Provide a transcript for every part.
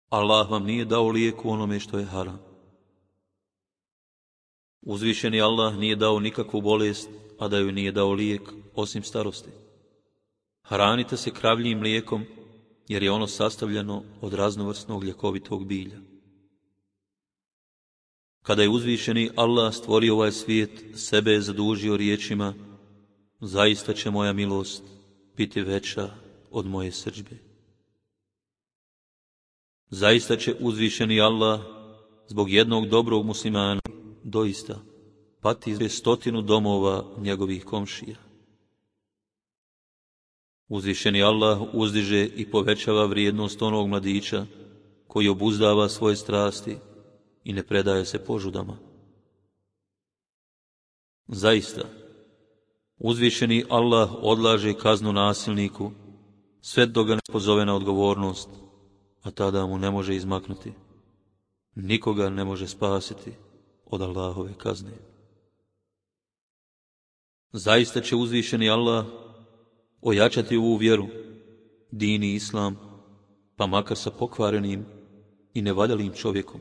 Allah vam nije dao lijek u onome što je haram. Uzvišeni Allah nije dao nikakvu bolest, a da joj nije dao lijek osim starosti. Hranite se kravljim mlijekom, jer je ono sastavljeno od raznovrsnog ljekovitog bilja. Kada je uzvišeni Allah stvorio ovaj svijet, sebe je zadužio riječima: zaista će moja milost biti veća od moje srdžbe. Zaista će uzvišeni Allah zbog jednog dobrog muslimana doista pati 100 domova njegovih komšija. Uzvišeni Allah uzdiže i povećava vrijednost onog mladića koji obuzdava svoje strasti i ne predaje se požudama. Zaista, uzvišeni Allah odlaže kaznu nasilniku sve dok ga ne pozove na odgovornost, a tada mu ne može izmaknuti. Nikoga ne može spasiti od Allahove kazne. Zaista će uzvišeni Allah ojačati ovu vjeru, din i islam, pa makar sa pokvarenim i nevaljalim čovjekom.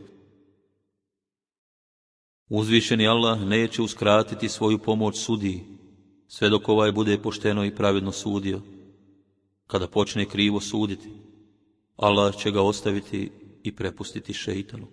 Uzvišeni Allah neće uskratiti svoju pomoć sudiji, sve dok ovaj bude pošteno i pravedno sudio. Kada počne krivo suditi, Allah će ga ostaviti i prepustiti šeitanu.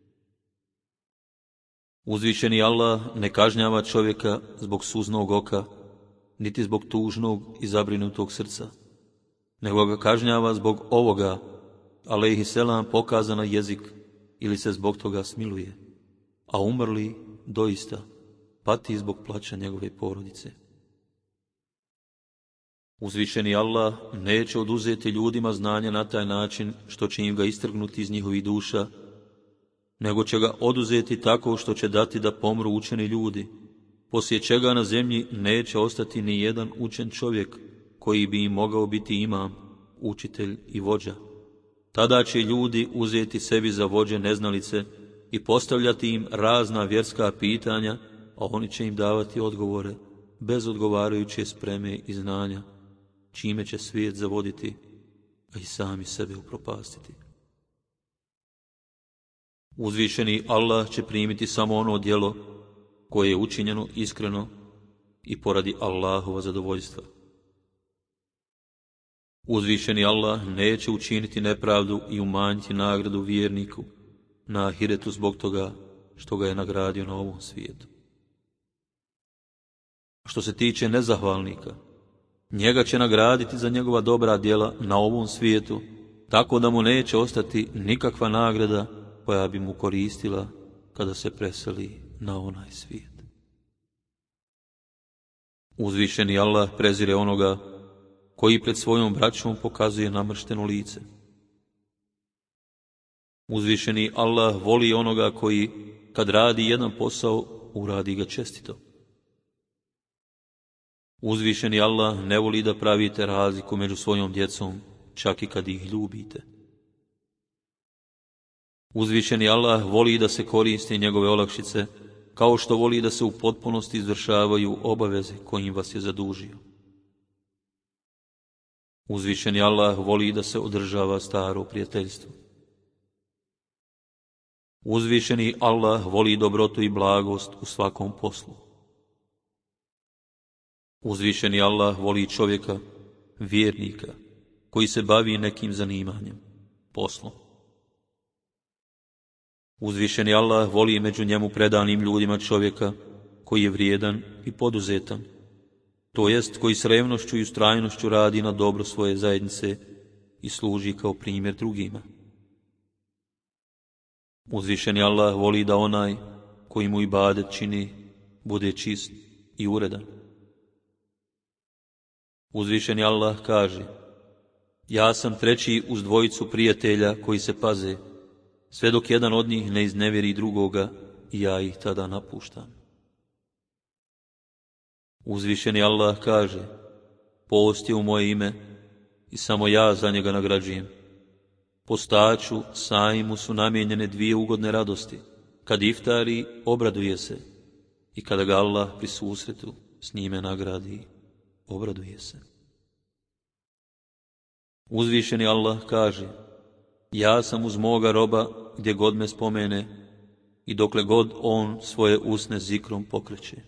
Uzvišeni Allah ne kažnjava čovjeka zbog suznog oka, niti zbog tužnog i zabrinutog srca, nego ga kažnjava zbog ovoga, alejhiselam pokaza na jezik, ili se zbog toga smiluje, a umrli doista pati zbog plaća njegove porodice. Uzvišeni Allah neće oduzeti ljudima znanje na taj način što će im ga istrgnuti iz njihovih duša, nego će ga oduzeti tako što će dati da pomru učeni ljudi, poslije čega na zemlji neće ostati ni jedan učen čovjek koji bi im mogao biti imam, učitelj i vođa. Tada će ljudi uzeti sebi za vođe neznalice i postavljati im razna vjerska pitanja, a oni će im davati odgovore bez odgovarajuće spreme i znanja, čime će svijet zavoditi, a i sami sebe upropastiti. Uzvišeni Allah će primiti samo ono djelo koje je učinjeno iskreno i poradi Allahova zadovoljstva. Uzvišeni Allah neće učiniti nepravdu i umanjiti nagradu vjerniku na ahiretu zbog toga što ga je nagradio na ovom svijetu. Što se tiče nezahvalnika, njega će nagraditi za njegova dobra djela na ovom svijetu, tako da mu neće ostati nikakva nagrada koja bi mu koristila kada se preseli na onaj svijet. Uzvišeni Allah prezire onoga koji pred svojom braćom pokazuje namršteno lice. Uzvišeni Allah voli onoga koji, kad radi jedan posao, uradi ga čestito. Uzvišeni Allah ne voli da pravite razliku među svojom djecom, čak i kad ih ljubite. Uzvišeni Allah voli da se koriste njegove olakšice, kao što voli da se u potpunosti izvršavaju obaveze kojim vas je zadužio. Uzvišeni Allah voli da se održava staro prijateljstvo. Uzvišeni Allah voli dobrotu i blagost u svakom poslu. Uzvišeni Allah voli čovjeka, vjernika, koji se bavi nekim zanimanjem, poslom. Uzvišeni Allah voli među njemu predanim ljudima čovjeka koji je vrijedan i poduzetan, to jest koji s revnošću i ustrajnošću radi na dobro svoje zajednice i služi kao primjer drugima. Uzvišeni Allah voli da onaj koji mu ibadet čini bude čist i uredan. Uzvišeni Allah kaže: ja sam treći uz dvojicu prijatelja koji se paze, sve dok jedan od njih ne iznevjeri drugoga i ja ih tada napuštam. Uzvišeni Allah kaže: post je u moje ime i samo ja za njega nagrađujem. Postaču, sajmu su namijenjene dvije ugodne radosti. Kad iftari, obraduje se, i kada ga Allah pri susretu s njime nagradi, obraduje se. Uzvišeni Allah kaže: ja sam uz moga roba gdje god me spomene i dokle god on svoje usne zikrom pokreće.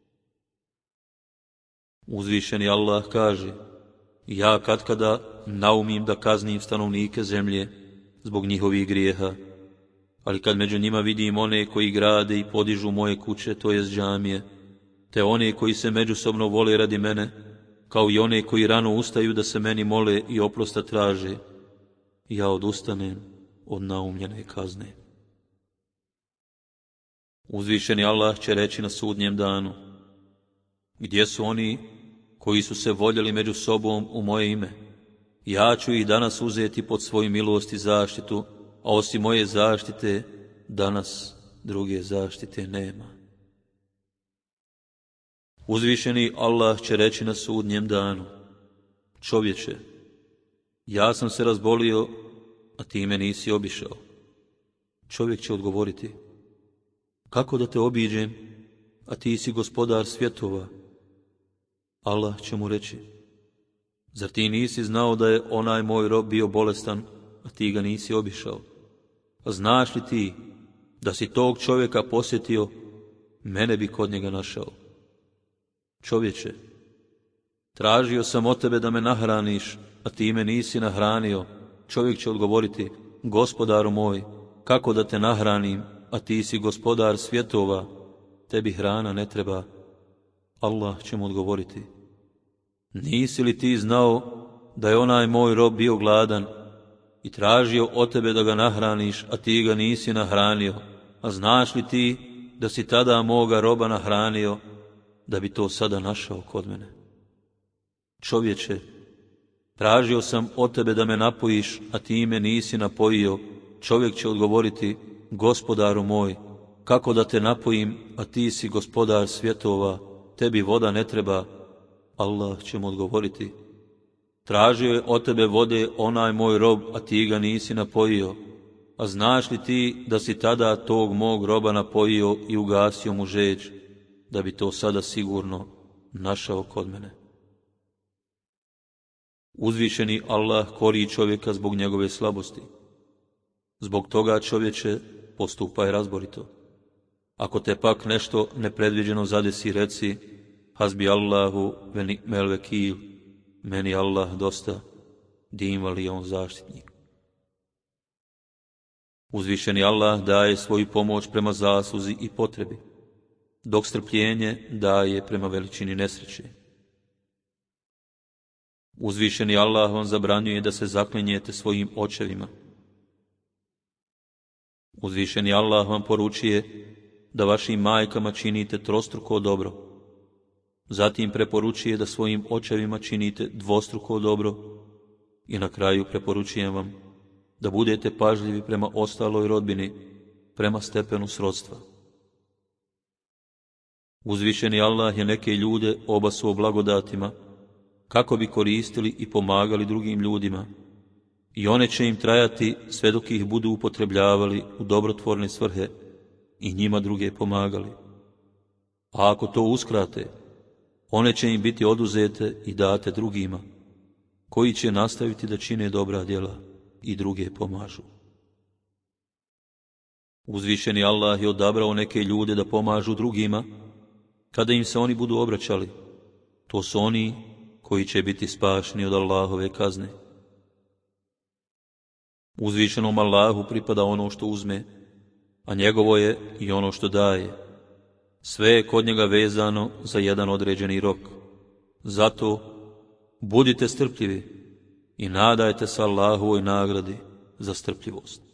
Uzvišeni Allah kaže, ja katkada naumim da kaznim stanovnike zemlje zbog njihovih grijeha, ali kad među njima vidim one koji grade i podižu moje kuće, to jest džamije, te one koji se međusobno vole radi mene, kao i one koji rano ustaju da se meni mole i oprosta traže, ja odustanem od naumljene kazne. Uzvišeni Allah će reći na sudnjem danu, gdje su oni koji su se voljeli među sobom u moje ime? Ja ću ih danas uzeti pod svoju milost i zaštitu, a osim moje zaštite danas druge zaštite nema. Uzvišeni Allah će reći na sudnjem danu, čovječe, ja sam se razbolio, a ti me nisi obišao. Čovjek će odgovoriti, kako da te obiđem, a ti si gospodar svjetova? Allah će mu reći, zar ti nisi znao da je onaj moj rob bio bolestan, a ti ga nisi obišao? A znaš li ti da si tog čovjeka posjetio, mene bi kod njega našao? Čovječe, tražio sam od tebe da me nahraniš, a ti me nisi nahranio. Čovjek će odgovoriti, gospodaru moj, kako da te nahranim, a ti si gospodar svjetova, tebi hrana ne treba. Allah će mu odgovoriti, nisi li ti znao da je onaj moj rob bio gladan i tražio od tebe da ga nahraniš, a ti ga nisi nahranio? A znaš li ti da si tada moga roba nahranio, da bi to sada našao kod mene? Čovječe, tražio sam od tebe da me napojiš, a ti me nisi napojio. Čovjek će odgovoriti, gospodaru moj, kako da te napojim, a ti si gospodar svjetova, tebi voda ne treba. Allah će mu odgovoriti, tražio je od tebe vode onaj moj rob, a ti ga nisi napojio. A znaš li ti da si tada tog mog roba napojio i ugasio mu žeđ, da bi to sada sigurno našao kod mene? Uzvišeni Allah kori čovjeka zbog njegove slabosti. Zbog toga, čovječe, postupaj razborito. Ako te pak nešto nepredviđeno zadesi, reci, hasbi Allahu ve ni'mel vekil, meni Allah dosta, dim li on zaštitnik. Uzvišeni Allah daje svoju pomoć prema zasluzi i potrebi, dok strpljenje daje prema veličini nesreće. Uzvišeni Allah vam zabranjuje da se zaklinjete svojim očevima. Uzvišeni Allah vam poručuje da vašim majkama činite trostruko dobro. Zatim preporučuje da svojim očevima činite dvostruko dobro i na kraju preporučujem vam da budete pažljivi prema ostaloj rodbini, prema stepenu srodstva. Uzvišeni Allah je neke ljude obasuo blagodatima kako bi koristili i pomagali drugim ljudima, i one će im trajati sve dok ih budu upotrebljavali u dobrotvorne svrhe i njima druge pomagali. A ako to uskrate, one će im biti oduzete i date drugima, koji će nastaviti da čine dobra djela i druge pomažu. Uzvišeni Allah je odabrao neke ljude da pomažu drugima kada im se oni budu obraćali. To su oni koji će biti spašeni od Allahove kazne. Uzvišenom Allahu pripada ono što uzme, a njegovo je i ono što daje. Sve je kod njega vezano za jedan određeni rok. Zato budite strpljivi i nadajte se Allahovoj nagradi za strpljivost.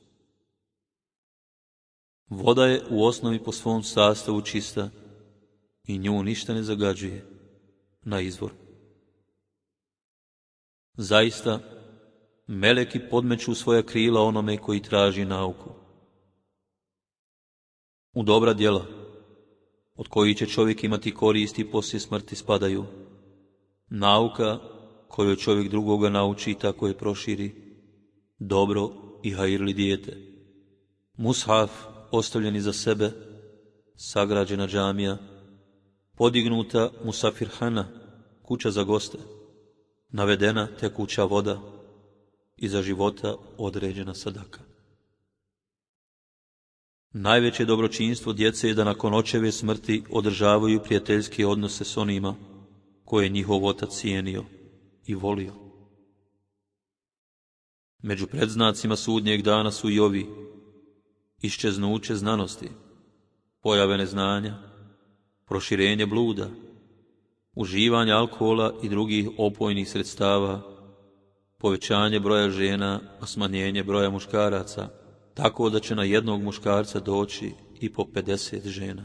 Voda je u osnovi po svom sastavu čista i nju ništa ne zagađuje na izvor. Zaista, meleki podmeću svoja krila onome koji traži nauku. U dobra djela, od kojih će čovjek imati koristi poslije smrti, spadaju nauka kojoj čovjek drugoga nauči i tako je proširi, dobro i hajirli dijete, mushaf ostavljeni za sebe, sagrađena džamija, podignuta musafirhana, kuća za goste, navedena tekuća voda, i za života određena sadaka. Najveće dobročinstvo djece je da nakon očeve smrti održavaju prijateljske odnose s onima koje je njihov otac cijenio i volio. Među predznacima sudnjeg dana su i ovi: iščeznuće znanosti, pojave neznanja, proširenje bluda, uživanje alkohola i drugih opojnih sredstava, povećanje broja žena, a smanjenje broja muškaraca, tako da će na jednog muškarca doći i po 50 žena.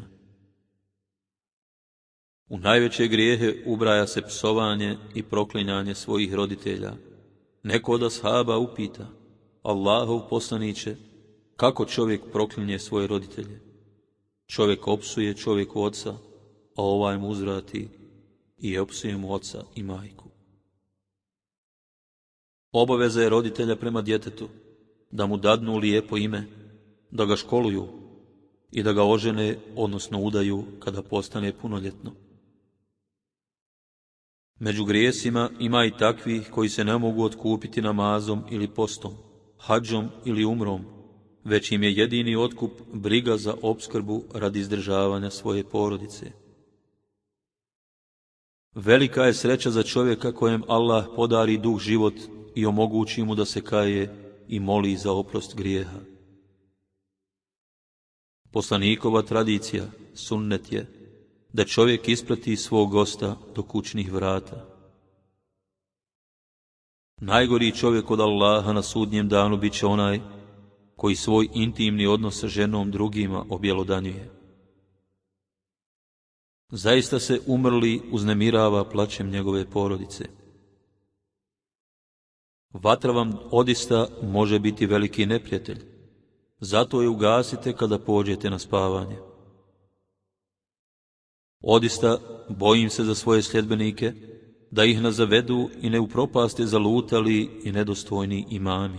U najveće grijehe ubraja se psovanje i proklinjanje svojih roditelja. Neko od ashaba upita: Allahov poslaniće, kako čovjek proklinje svoje roditelje? Čovjek opsuje čovjeku oca, a ovaj mu uzvrati i opsuje mu oca i majku. Obaveza je roditelja prema djetetu da mu dadnu lijepo ime, da ga školuju i da ga ožene, odnosno udaju kada postane punoljetno. Među grijesima ima i takvih koji se ne mogu otkupiti namazom ili postom, hadžom ili umrom, već im je jedini otkup briga za opskrbu radi izdržavanja svoje porodice. Velika je sreća za čovjeka kojem Allah podari dug život i omogući mu da se kaje i moli za oprost grijeha. Poslanikova tradicija, sunnet je da čovjek isprati svog gosta do kućnih vrata. Najgori čovjek od Allaha na sudnjem danu bit će onaj koji svoj intimni odnos sa ženom drugima objelodanjuje. Zaista se umrli uznemirava plačem njegove porodice. Vatra vam odista može biti veliki neprijatelj, zato je ugasite kada pođete na spavanje. Odista bojim se za svoje sljedbenike, da ih ne zavedu i ne upropaste zalutali i nedostojni imami.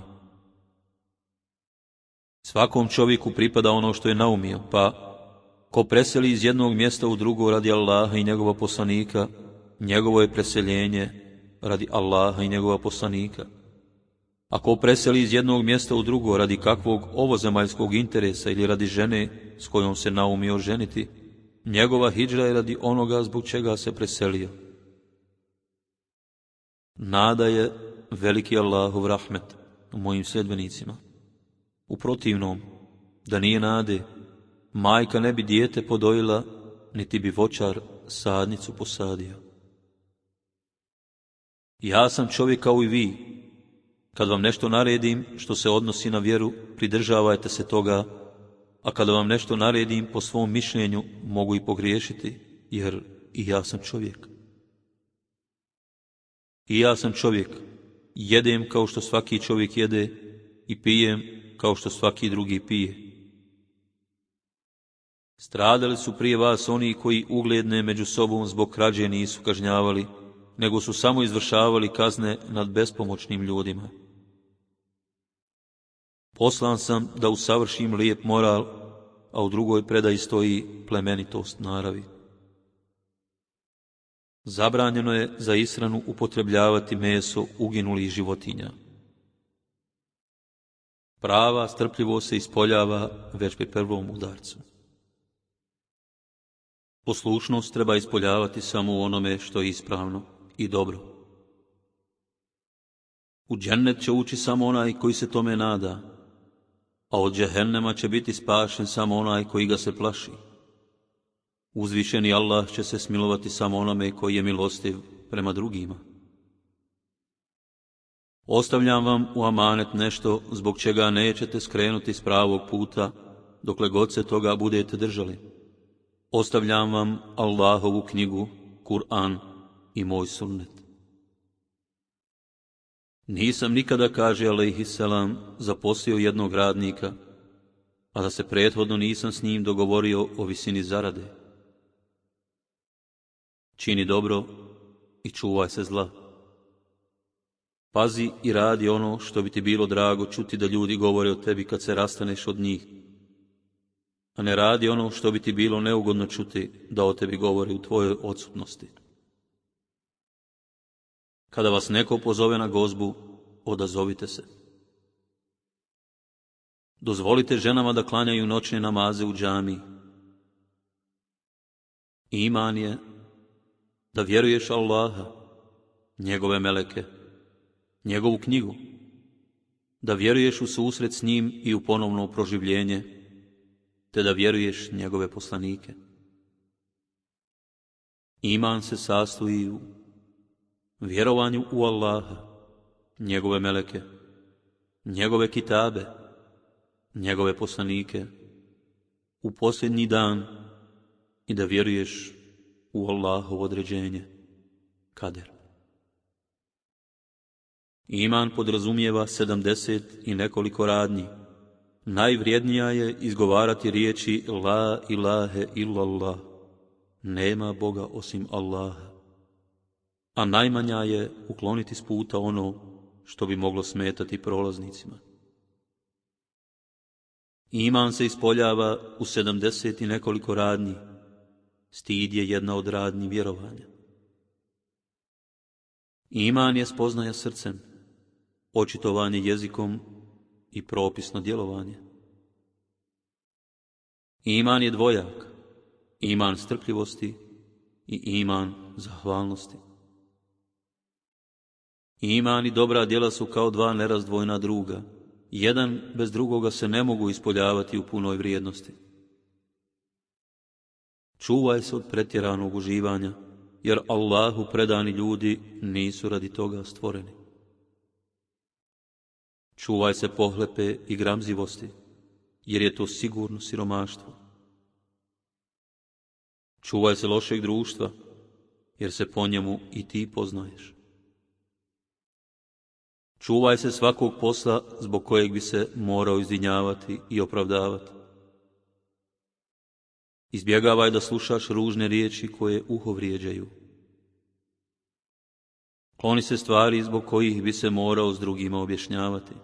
Svakom čovjeku pripada ono što je naumio, pa ko preseli iz jednog mjesta u drugo radi Allaha i njegova poslanika, njegovo je preseljenje radi Allaha i njegova poslanika. Ako preseli iz jednog mjesta u drugo radi kakvog ovozemaljskog interesa ili radi žene s kojom se naumio ženiti, njegova hidžra je radi onoga zbog čega se preselio. Nada je veliki Allahov rahmet mojim sljedbenicima. U protivnom, da nije nade, majka ne bi dijete podojila, niti bi voćar sadnicu posadio. Ja sam čovjek kao i vi. Kad vam nešto naredim što se odnosi na vjeru, pridržavajte se toga, a kada vam nešto naredim po svom mišljenju, mogu i pogriješiti, jer i ja sam čovjek. I ja sam čovjek, jedem kao što svaki čovjek jede i pijem kao što svaki drugi pije. Stradali su prije vas oni koji ugledne među sobom zbog krađe nisu kažnjavali, nego su samo izvršavali kazne nad bespomoćnim ljudima. Poslan sam da usavršim lijep moral, a u drugoj predaji stoji plemenitost naravi. Zabranjeno je za ishranu upotrebljavati meso uginulih životinja. Prava strpljivost se ispoljava već pri prvom udarcu. Poslušnost treba ispoljavati samo u onome što je ispravno i dobro. U džennet će ući samo onaj koji se tome nada, a od džehennema će biti spašen samo onaj koji ga se plaši. Uzvišeni Allah će se smilovati samo onome koji je milostiv prema drugima. Ostavljam vam u amanet nešto zbog čega nećete skrenuti s pravog puta, dokle god se toga budete držali. Ostavljam vam Allahovu knjigu, Kur'an i moj sunnet. Nisam nikada, kaže alejhiselam, zaposlio jednog radnika, a da se prethodno nisam s njim dogovorio o visini zarade. Čini dobro i čuvaj se zla. Pazi i radi ono što bi ti bilo drago čuti da ljudi govore o tebi kad se rastaneš od njih, a ne radi ono što bi ti bilo neugodno čuti da o tebi govori u tvojoj odsutnosti. Kada vas neko pozove na gozbu, odazovite se. Dozvolite ženama da klanjaju noćne namaze u džamiji. Iman je da vjeruješ Allaha, njegove meleke, njegovu knjigu, da vjeruješ u susret s njim i u ponovno proživljenje, te da vjeruješ njegove poslanike. Iman se sastoji u vjerovanju u Allaha, njegove meleke, njegove kitabe, njegove poslanike, u posljednji dan i da vjeruješ u Allahovo određenje, kader. Iman podrazumijeva 70 i nekoliko radnji. Najvrijednija je izgovarati riječi La ilahe illallah, nema Boga osim Allaha. A najmanja je ukloniti s puta ono što bi moglo smetati prolaznicima. Iman se ispoljava u 70 i nekoliko radnji. Stid je jedna od radnji vjerovanja. Iman je spoznaja srcem, očitovanje jezikom i propisno djelovanje. Iman je dvojak, iman strpljivosti i iman zahvalnosti. Iman i dobra djela su kao dva nerazdvojna druga. Jedan bez drugoga se ne mogu ispoljavati u punoj vrijednosti. Čuvaj se od pretjeranog uživanja, jer Allahu predani ljudi nisu radi toga stvoreni. Čuvaj se pohlepe i gramzivosti, jer je to sigurno siromaštvo. Čuvaj se lošeg društva, jer se po njemu i ti poznaješ. Čuvaj se svakog posla zbog kojeg bi se morao izdinjavati i opravdavati. Izbjegavaj da slušaš ružne riječi koje uho vrijeđaju. Kloni se stvari zbog kojih bi se morao s drugima objašnjavati.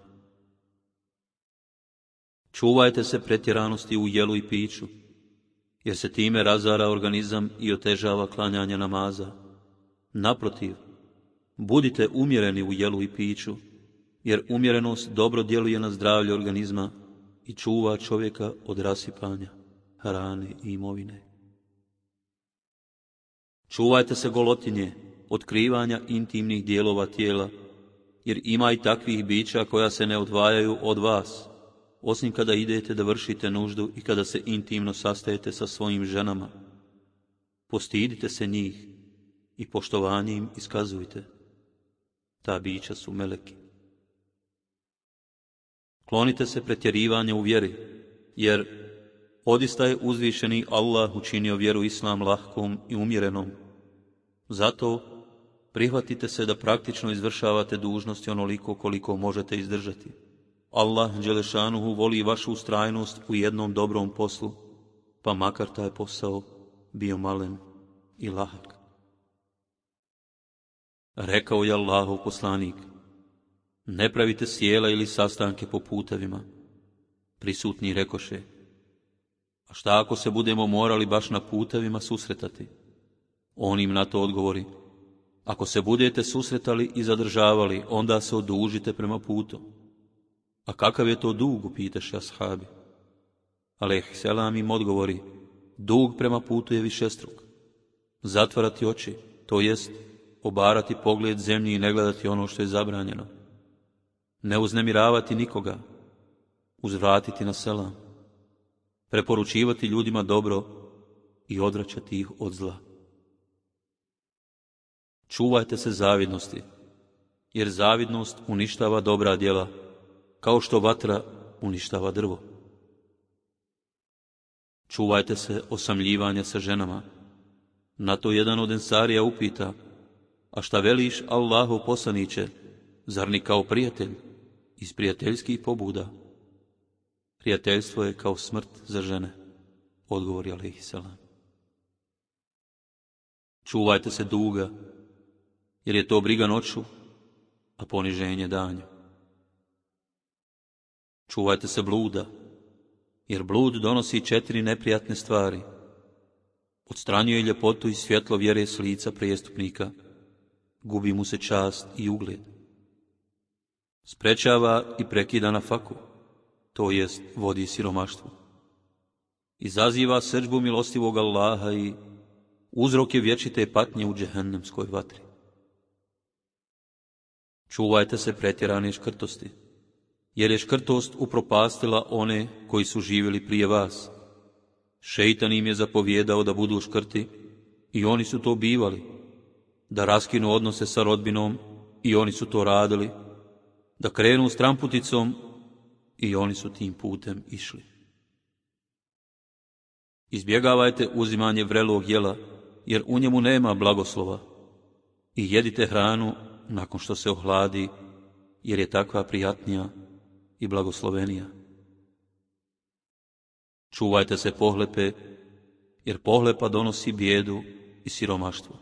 Čuvajte se pretjeranosti u jelu i piću, jer se time razara organizam i otežava klanjanje namaza. Naprotiv, budite umjereni u jelu i piću, jer umjerenost dobro djeluje na zdravlje organizma i čuva čovjeka od rasipanja hrane i imovine. Čuvajte se golotinje, otkrivanja intimnih dijelova tijela, jer ima i takvih bića koja se ne odvajaju od vas, osim kada idete da vršite nuždu i kada se intimno sastajete sa svojim ženama. Postidite se njih i poštovanje im iskazujte. Ta bića su meleki. Klonite se pretjerivanja u vjeri, jer odista je uzvišeni Allah učinio vjeru Islam lahkom i umjerenom. Zato prihvatite se da praktično izvršavate dužnosti onoliko koliko možete izdržati. Allah dželešanuhu voli vašu ustrajnost u jednom dobrom poslu, pa makar taj posao bio malen i lahak. Rekao je Allahov poslanik, ne pravite sjela ili sastanke po putevima. Prisutni rekoše, a šta ako se budemo morali baš na putevima susretati? On im na to odgovori, ako se budete susretali i zadržavali, onda se odužite prema putu. A kakav je to dug, upitaše ashabi. Alejhiselam im odgovori, dug prema putu je višestruk. Zatvarati oči, to jest obarati pogled zemlji i ne gledati ono što je zabranjeno. Ne uznemiravati nikoga, uzvratiti na selam, preporučivati ljudima dobro i odvraćati ih od zla. Čuvajte se zavidnosti, jer zavidnost uništava dobra djela, kao što vatra uništava drvo. Čuvajte se osamljivanja sa ženama. Na to jedan od ensarija upita, a šta veliš Allahov poslaniće, zar ni kao prijatelj, iz prijateljskih pobuda? Prijateljstvo je kao smrt za žene, odgovori alejhiselam. Čuvajte se duga, jer je to briga noću, a poniženje danju. Čuvajte se bluda, jer blud donosi 4 neprijatne stvari. Odstranjuje ljepotu i svjetlo vjere s lica prijestupnika, gubi mu se čast i ugled. sprečava i prekida na faku, to jest vodi siromaštvu. Izaziva srdžbu milostivog Allaha i uzrok je vječite patnje u džehennemskoj vatri. Čuvajte se pretjerane škrtosti, jer je škrtost upropastila one koji su živjeli prije vas. Šeitan im je zapovjedao da budu škrti i oni su to bivali, da raskinu odnose sa rodbinom i oni su to radili, da krenu stramputicom i oni su tim putem išli. Izbjegavajte uzimanje vrelog jela, jer u njemu nema blagoslova, i jedite hranu nakon što se ohladi, jer je takva prijatnija i blagoslovenija. Čuvajte se pohlepe, jer pohlepa donosi bijedu i siromaštvo.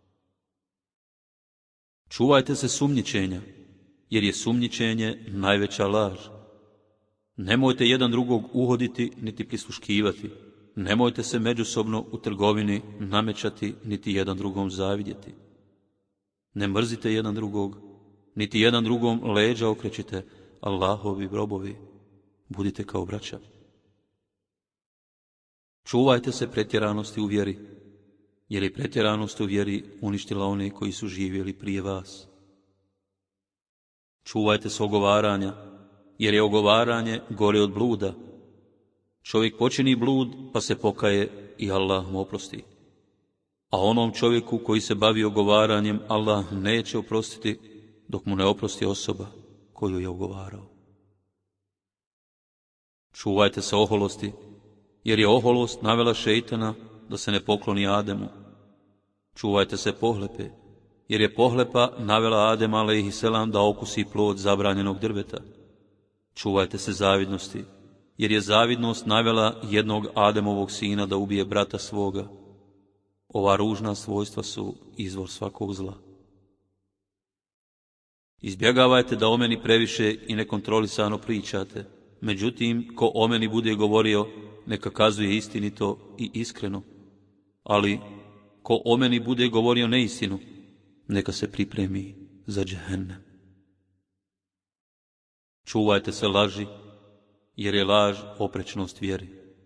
Čuvajte se sumnjičenja, jer je sumnjičenje najveća laž. Nemojte jedan drugog uhoditi niti prisluškivati. Nemojte se međusobno u trgovini namećati niti jedan drugom zavidjeti. Ne mrzite jedan drugog, niti jedan drugom leđa okrećite, Allahovi robovi, budite kao braća. Čuvajte se pretjeranosti u vjeri, jer je pretjeranost u vjeri uništila one koji su živjeli prije vas. Čuvajte se ogovaranja, jer je ogovaranje gore od bluda. Čovjek počini blud, pa se pokaje i Allah mu oprosti. A onom čovjeku koji se bavi ogovaranjem, Allah neće oprostiti, dok mu ne oprosti osoba koju je ogovarao. Čuvajte se oholosti, jer je oholost navela šeitana da se ne pokloni Ademu. Čuvajte se pohlepe, jer je pohlepa navela Adem alejhiselam da okusi plod zabranjenog drveta. Čuvajte se zavidnosti, jer je zavidnost navela jednog Ademovog sina da ubije brata svoga. Ova ružna svojstva su izvor svakog zla. Izbjegavajte da o meni previše i nekontrolisano pričate, međutim, ko o meni bude govorio, neka kazuje istinito i iskreno, ali ko o meni bude govorio neistinu, neka se pripremi za džehennem. Čuvajte se laži, jer je laž oprečnost vjeri.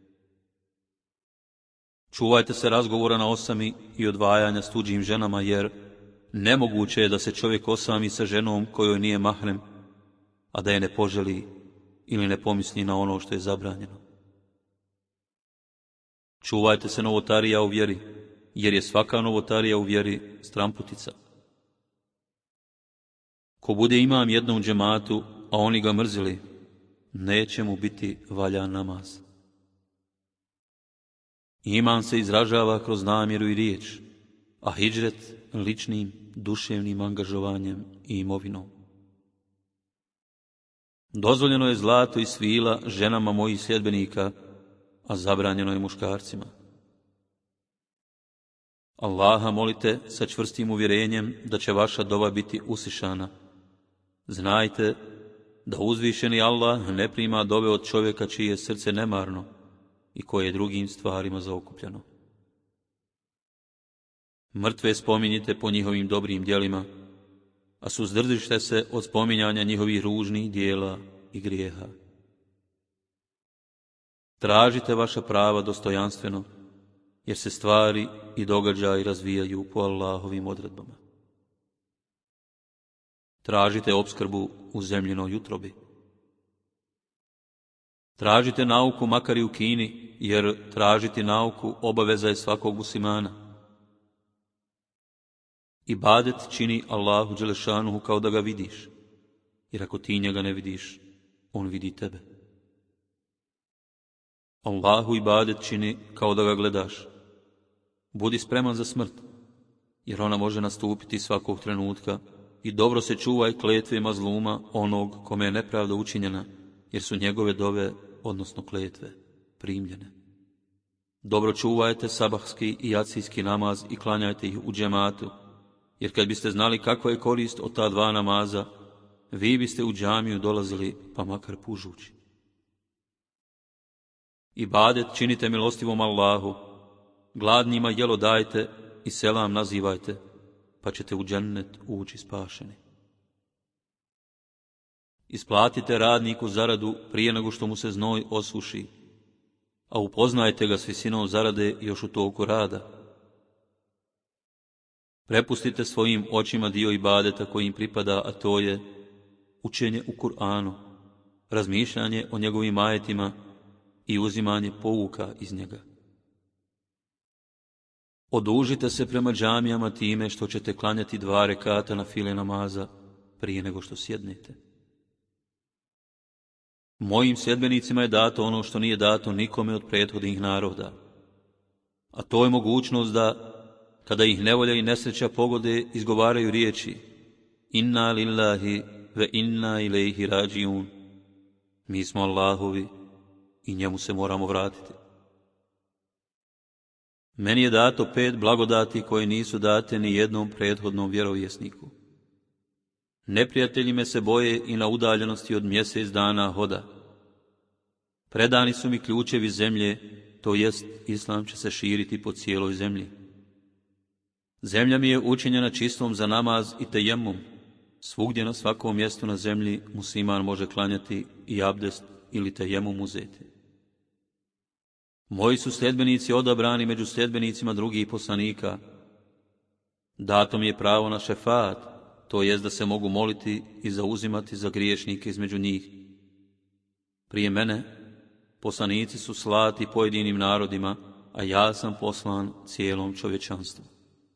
Čuvajte se razgovora na osami i odvajanja s tuđim ženama, jer nemoguće je da se čovjek osami sa ženom kojoj nije mahrem, a da je ne poželi ili ne pomisli na ono što je zabranjeno. Čuvajte se novotarija u vjeri, jer je svaka novotarija u vjeri stramputica. Ko bude imam jednom džematu, a oni ga mrzili, neće mu biti valjan namaz. Iman se izražava kroz namjeru i riječ, a hidžret ličnim, duševnim angažovanjem i imovinom. Dozvoljeno je zlato i svila ženama mojih sljedbenika, a zabranjeno je muškarcima. Allaha molite sa čvrstim uvjerenjem da će vaša dova biti uslišana. Znajte da uzvišeni Allah ne prima dove od čovjeka čije je srce nemarno i koje je drugim stvarima zaokupljeno. Mrtve spominjite po njihovim dobrim djelima, a suzdržište se od spominjanja njihovih ružnih dijela i grijeha. Tražite vaša prava dostojanstveno, jer se stvari i događaji razvijaju po Allahovim odredbama. Tražite opskrbu u zemljinoj utrobi. Tražite nauku makar i u Kini, jer tražiti nauku obaveza je svakog muslimana. Ibadet čini Allahu dželešanuhu kao da ga vidiš, jer ako ti njega ne vidiš, on vidi tebe. Allahu ibadet čini kao da ga gledaš. Budi spreman za smrt, jer ona može nastupiti svakog trenutka, i dobro se čuvaj kletve mazluma onog kome je nepravda učinjena, jer su njegove dove, odnosno kletve, primljene. Dobro čuvajte sabahski i jacijski namaz i klanjajte ih u džematu, jer kad biste znali kakva je korist od ta dva namaza, vi biste u džamiju dolazili pa makar pužući. Ibadet činite milostivom Allahu, gladnima jelo dajte i selam nazivajte, pa ćete u džennet ući spašeni. Isplatite radniku zaradu prije nego što mu se znoj osuši, a upoznajte ga s visinom zarade još u toku rada. Prepustite svojim očima dio ibadeta koji im pripada, a to je učenje u Kur'anu, razmišljanje o njegovim ajetima i uzimanje pouka iz njega. Odužite se prema džamijama time što ćete klanjati 2 rekata na file namaza prije nego što sjednete. Mojim sljedbenicima je dato ono što nije dato nikome od prethodnih naroda, a to je mogućnost da, kada ih nevolja i nesreća pogode, izgovaraju riječi inna lillahi ve inna ilejhi rađiun. Mi smo Allahovi i njemu se moramo vratiti. Meni je dato 5 blagodati koje nisu date ni jednom prethodnom vjerovjesniku. Neprijatelji me se boje i na udaljenosti od mjesec dana hoda. Predani su mi ključevi zemlje, to jest Islam će se širiti po cijeloj zemlji. Zemlja mi je učinjena čistom za namaz i tejemum. Svugdje na svakom mjestu na zemlji musliman može klanjati i abdest ili tejemum uzeti. Moji su sljedbenici odabrani među sljedbenicima drugih poslanika. Dato mi je pravo na šefaat, to jest da se mogu moliti i zauzimati za griješnike između njih. Prije mene poslanici su slati pojedinim narodima, a ja sam poslan cijelom čovječanstvu.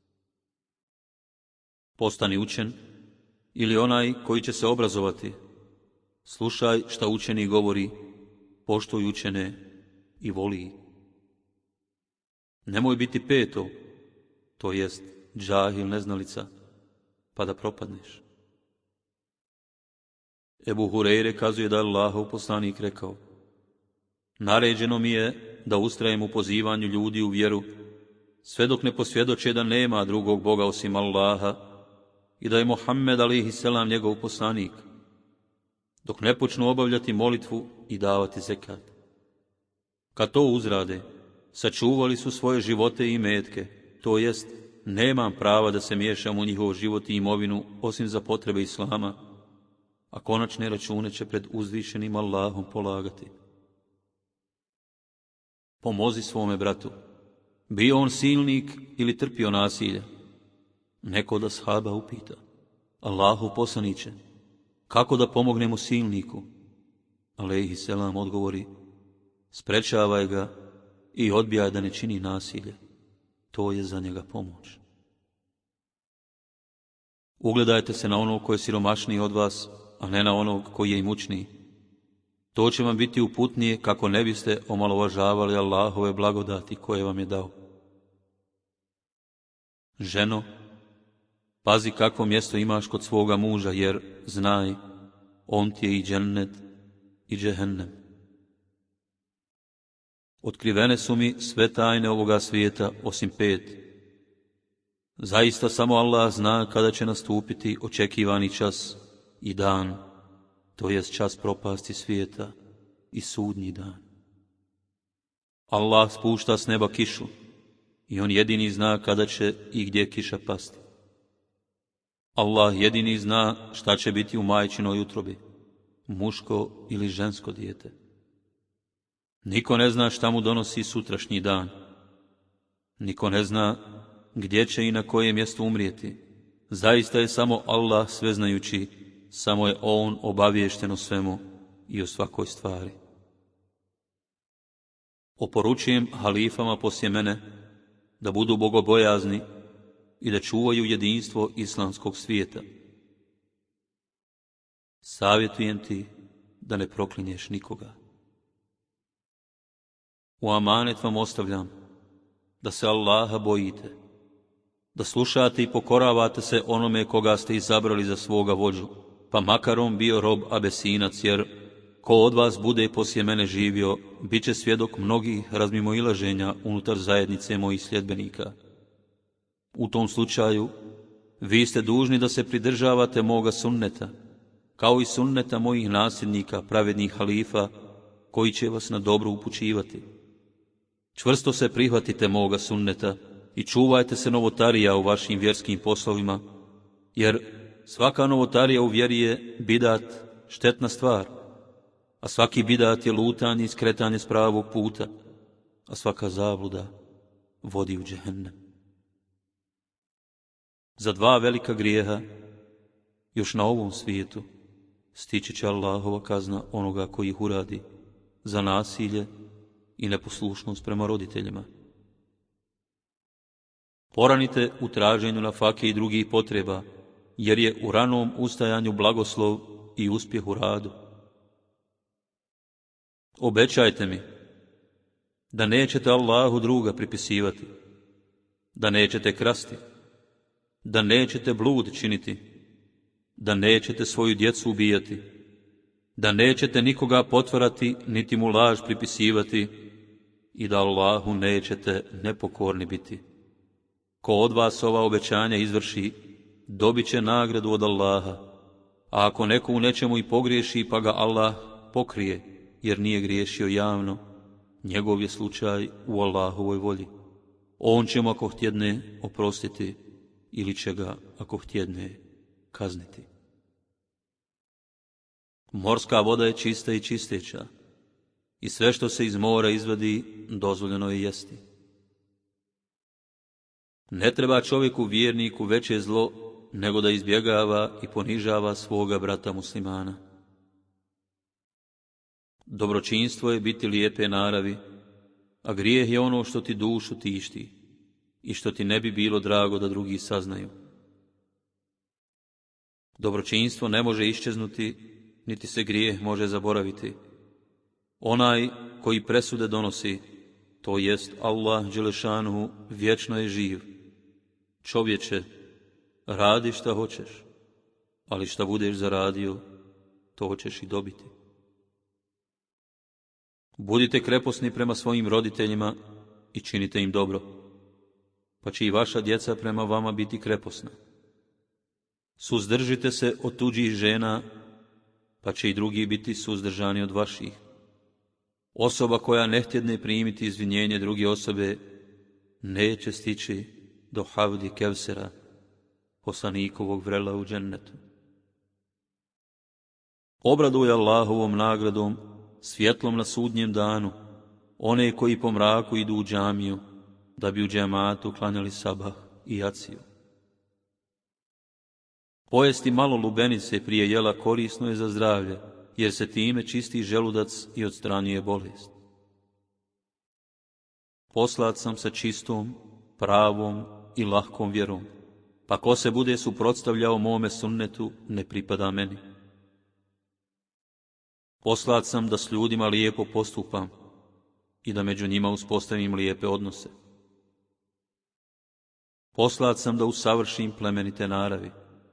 Postani učen ili onaj koji će se obrazovati. Slušaj šta učeni govori, poštuj učene i voli ih. Nemoj biti peto, to jest džahil, neznalica, pa da propadneš. Ebu Hureyre kazuje da je Allahov poslanik rekao: naređeno mi je da ustrajem u pozivanju ljudi u vjeru, sve dok ne posvjedoče da nema drugog Boga osim Allaha i da je Muhammed a.s. njegov poslanik, dok ne počnu obavljati molitvu i davati zekat. Kad to uzrade, sačuvali su svoje živote i imetke, to jest nemam prava da se miješam u njihov život i imovinu osim za potrebe Islama, a konačne račune će pred uzvišenim Allahom polagati. Pomozi svome bratu, bio on silnik ili trpio nasilje. Neko od ashaba upita: Allahu poslaniće, kako da pomognemo silniku? Alejhiselam odgovori: sprečavaj ga i odbijaj da ne čini nasilje, to je za njega pomoć. Ugledajte se na onog koji je siromašniji od vas, a ne na onog koji je imućniji. To će vam biti uputnije kako ne biste omalovažavali Allahove blagodati koje vam je dao. Ženo, pazi kakvo mjesto imaš kod svoga muža, jer znaj, on ti je i džennet i džehennem. Otkrivene su mi sve tajne ovoga svijeta osim 5. Zaista samo Allah zna kada će nastupiti očekivani čas i dan, to jest čas propasti svijeta i sudnji dan. Allah spušta s neba kišu i on jedini zna kada će i gdje kiša pasti. Allah jedini zna šta će biti u majčinoj utrobi, muško ili žensko dijete. Niko ne zna šta mu donosi sutrašnji dan. Niko ne zna gdje će i na kojem mjestu umrijeti. Zaista je samo Allah sveznajući, samo je On obaviješten o svemu i o svakoj stvari. Oporučujem halifama poslije mene da budu bogobojazni i da čuvaju jedinstvo islamskog svijeta. Savjetujem ti da ne proklinješ nikoga. U amanet vam ostavljam da se Allaha bojite, da slušate i pokoravate se onome koga ste izabrali za svoga vođu, pa makar on bio rob Abesinac, jer ko od vas bude poslije mene živio, bit će svjedok mnogih razmimoilaženja unutar zajednice mojih sljedbenika. U tom slučaju, vi ste dužni da se pridržavate moga sunneta, kao i sunneta mojih nasljednika, pravednih halifa, koji će vas na dobro upućivati. Čvrsto se prihvatite moga sunneta i čuvajte se novotarija u vašim vjerskim poslovima, jer svaka novotarija u vjeri je bidat, štetna stvar, a svaki bidat je lutanje i skretanje s pravog puta, a svaka zabluda vodi u džehennem. Za 2 velika grijeha još na ovom svijetu stići će Allahova kazna onoga koji ih uradi, za nasilje i neposlušnost prema roditeljima. Poranite u traženju nafake i drugih potreba, jer je u ranom ustajanju blagoslov i uspjeh u radu. Obećajte mi da nećete Allahu druga pripisivati, da nećete krasti, da nećete blud činiti, da nećete svoju djecu ubijati, da nećete nikoga potvarati niti mu laž pripisivati i da Allahu nećete nepokorni biti. Ko od vas ova obećanja izvrši, dobit će nagradu od Allaha, a ako neko u nečemu i pogriješi pa ga Allah pokrije, jer nije griješio javno, njegov je slučaj u Allahovoj volji. On će mu ako htjedne oprostiti ili će ga ako htjedne kazniti. Morska voda je čista i čisteća i sve što se iz mora izvadi dozvoljeno je jesti. Ne treba čovjeku vjerniku veće zlo nego da izbjegava i ponižava svoga brata muslimana. Dobročinstvo je biti lijepe naravi, a grijeh je ono što ti dušu tišti i što ti ne bi bilo drago da drugi saznaju. Dobročinstvo ne može iščeznuti, niti se grijeh može zaboraviti. Onaj koji presude donosi, to jest Allah dželešanuhu, vječno je živ. Čovječe, radi šta hoćeš, ali šta budeš zaradio, to ćeš i dobiti. Budite kreposni prema svojim roditeljima i činite im dobro, pa će i vaša djeca prema vama biti kreposna. Suzdržite se od tuđih žena, pa će i drugi biti suzdržani od vaših. Osoba koja ne htjedne primiti izvinjenje druge osobe, neće stići do havdi Kevsera, poslanikovog vrela u džennetu. Obraduj Allahovom nagradom, svjetlom na sudnjem danu, one koji po mraku idu u džamiju, da bi u džematu klanjali sabah i jaciju. Pojesti malo lubenice prije jela korisno je za zdravlje, jer se time čisti želudac i odstranjuje bolest. Poslat sam sa čistom, pravom i lahkom vjerom, pa ko se bude suprotstavljao mome sunnetu, ne pripada meni. Poslat sam da s ljudima lijepo postupam i da među njima uspostavim lijepe odnose. Poslat sam da usavršim plemenite naravi.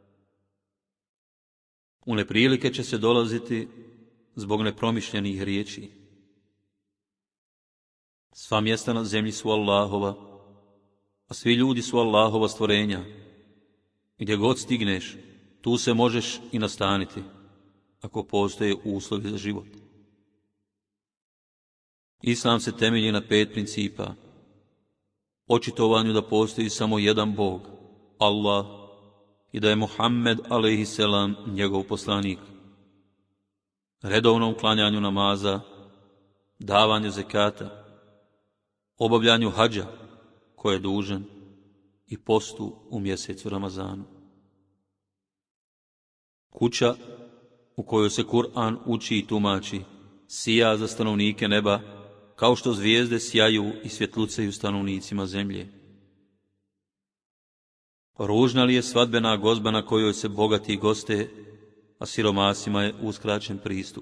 U neprilike će se dolaziti zbog nepromišljenih riječi. Sva mjesta na zemlji su Allahova, a svi ljudi su Allahova stvorenja. Gdje god stigneš, tu se možeš i nastaniti, ako postoje uslovi za život. Islam se temelji na 5 principa. Očitovanju da postoji samo jedan Bog, Allah, i da je Muhammed a.s. njegov poslanik. Redovnom klanjanju namaza, davanju zekata, obavljanju hadža, ko je dužan, i postu u mjesecu Ramazanu. Kuća u kojoj se Kur'an uči i tumači sija za stanovnike neba, kao što zvijezde sjaju i svjetlucaju stanovnicima zemlje. Ružna li je svadbena gozba na kojoj se bogati goste, a siromasima je uskraćen pristup.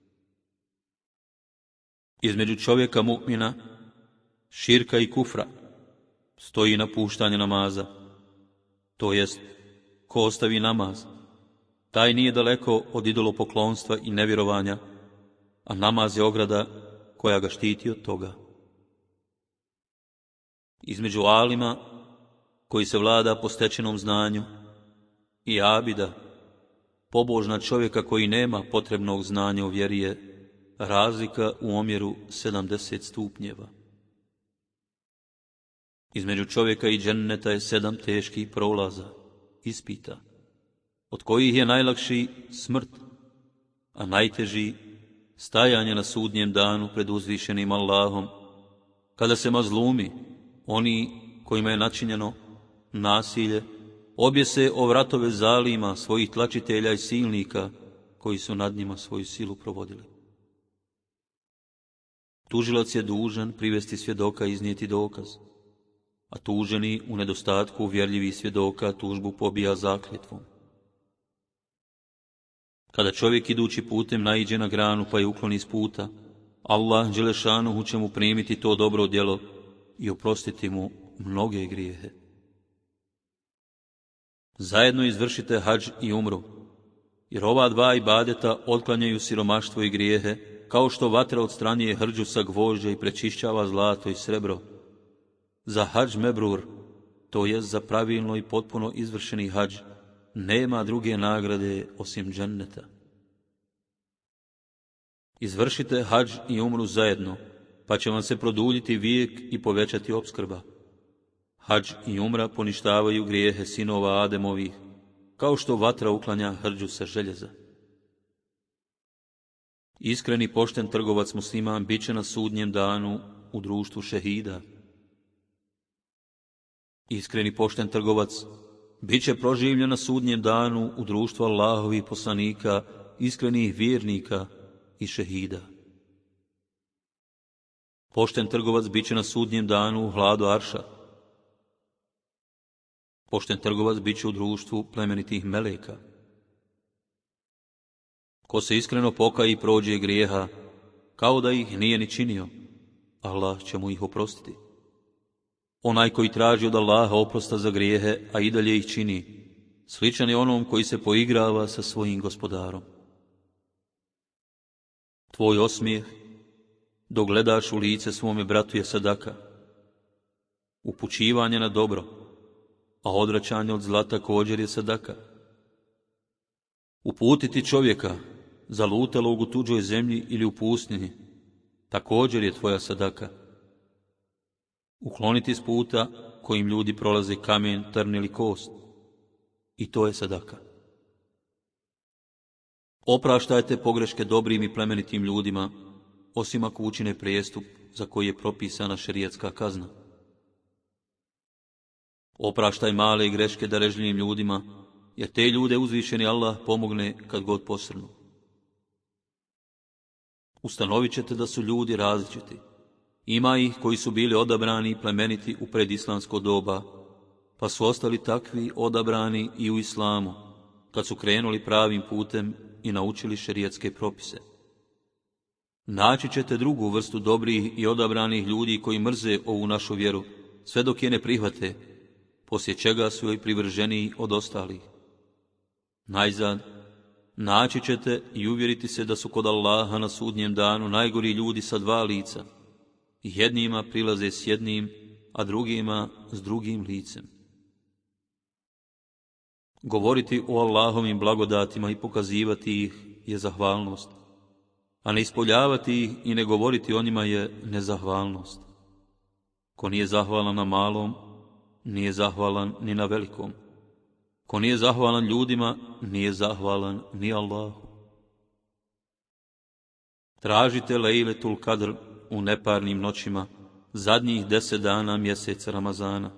Između čovjeka mu'mina, širka i kufra, stoji napuštanje namaza, to jest, ko ostavi namaz, taj nije daleko od idolopoklonstva i nevjerovanja, a namaz je ograda koja ga štiti od toga. Između alima, koji se vlada po stečenom znanju, i abida, pobožna čovjeka koji nema potrebnog znanja u vjeri, je razlika u omjeru 70 stupnjeva. Između čovjeka i dženneta je 7 teških prolaza, ispita, od kojih je najlakši smrt, a najteži stajanje na sudnjem danu pred uzvišenim Allahom, kada se mazlumi, oni kojima je načinjeno nasilje, objese o vratove zalima svojih tlačitelja i silnika koji su nad njima svoju silu provodili. Tužilac je dužan privesti svjedoka i iznijeti dokaz, a tuženi u nedostatku uvjerljivih svjedoka tužbu pobija zakljetvom. Kada čovjek idući putem naiđe na granu pa je ukloni s puta, Allah dželešanuhu će mu primiti to dobro djelo i oprostiti mu mnoge grijehe. Zajedno izvršite hadž i umru, jer ova dva ibadeta otklanjaju siromaštvo i grijehe, kao što vatra odstranjuje hrđu sa gvožđa i prečišćava zlato i srebro. Za hadž mebrur, to jest za pravilno i potpuno izvršeni hadž, nema druge nagrade osim dženneta. Izvršite hadž i umru zajedno, pa će vam se produljiti vijek i povećati opskrba. Hadž i umra poništavaju grijehe sinova Ademovih, kao što vatra uklanja hrđu sa željeza. Iskreni pošten trgovac musliman bit će na sudnjem danu u društvu šehida. Iskreni pošten trgovac bit će proživljen na sudnjem danu u društvu Allahovih poslanika, iskrenih vjernika i šehida. Pošten trgovac bit će na sudnjem danu u hladu arša. Pošten trgovac bit će u društvu plemenitih meleka. Ko se iskreno pokaje i prođe grijeha, kao da ih nije ni činio, Allah će mu ih oprostiti. Onaj koji traži od Allaha oprosta za grijehe, a i dalje ih čini, sličan je onom koji se poigrava sa svojim gospodarom. Tvoj osmijeh, dok gledaš u lice svome bratu, je sadaka, upućivanje na dobro, a odvraćanje od zla također je sadaka. Uputiti čovjeka zalutalog u tuđoj zemlji ili u pustinji također je tvoja sadaka. Ukloniti s puta kojim ljudi prolaze kamen, trn ili kost, i to je sadaka. Opraštajte pogreške dobrim i plemenitim ljudima, osim ako učine prijestup za koji je propisana šerijatska kazna. Opraštaj male greške darežljivim ljudima, jer te ljude uzvišeni Allah pomogne kad god posrnu. Ustanovit ćete da su ljudi različiti. Ima ih koji su bili odabrani i plemeniti u predislamsko doba, pa su ostali takvi odabrani i u islamu, kad su krenuli pravim putem i naučili šerijatske propise. Naći ćete drugu vrstu dobrih i odabranih ljudi koji mrze ovu našu vjeru, sve dok je ne prihvate, poslije čega su joj privrženiji od ostalih. Najzad, naći ćete i uvjeriti se da su kod Allaha na sudnjem danu najgori ljudi sa dva lica. Jednima prilaze s jednim, a drugima s drugim licem. Govoriti o Allahovim blagodatima i pokazivati ih je zahvalnost, a ne ispoljavati ih i ne govoriti o njima je nezahvalnost. Ko nije zahvalan na malom, nije zahvalan ni na velikom. Ko nije zahvalan ljudima, nije zahvalan ni Allahu. Tražite Lejletul Kadr u neparnim noćima, zadnjih 10 dana mjeseca Ramazana.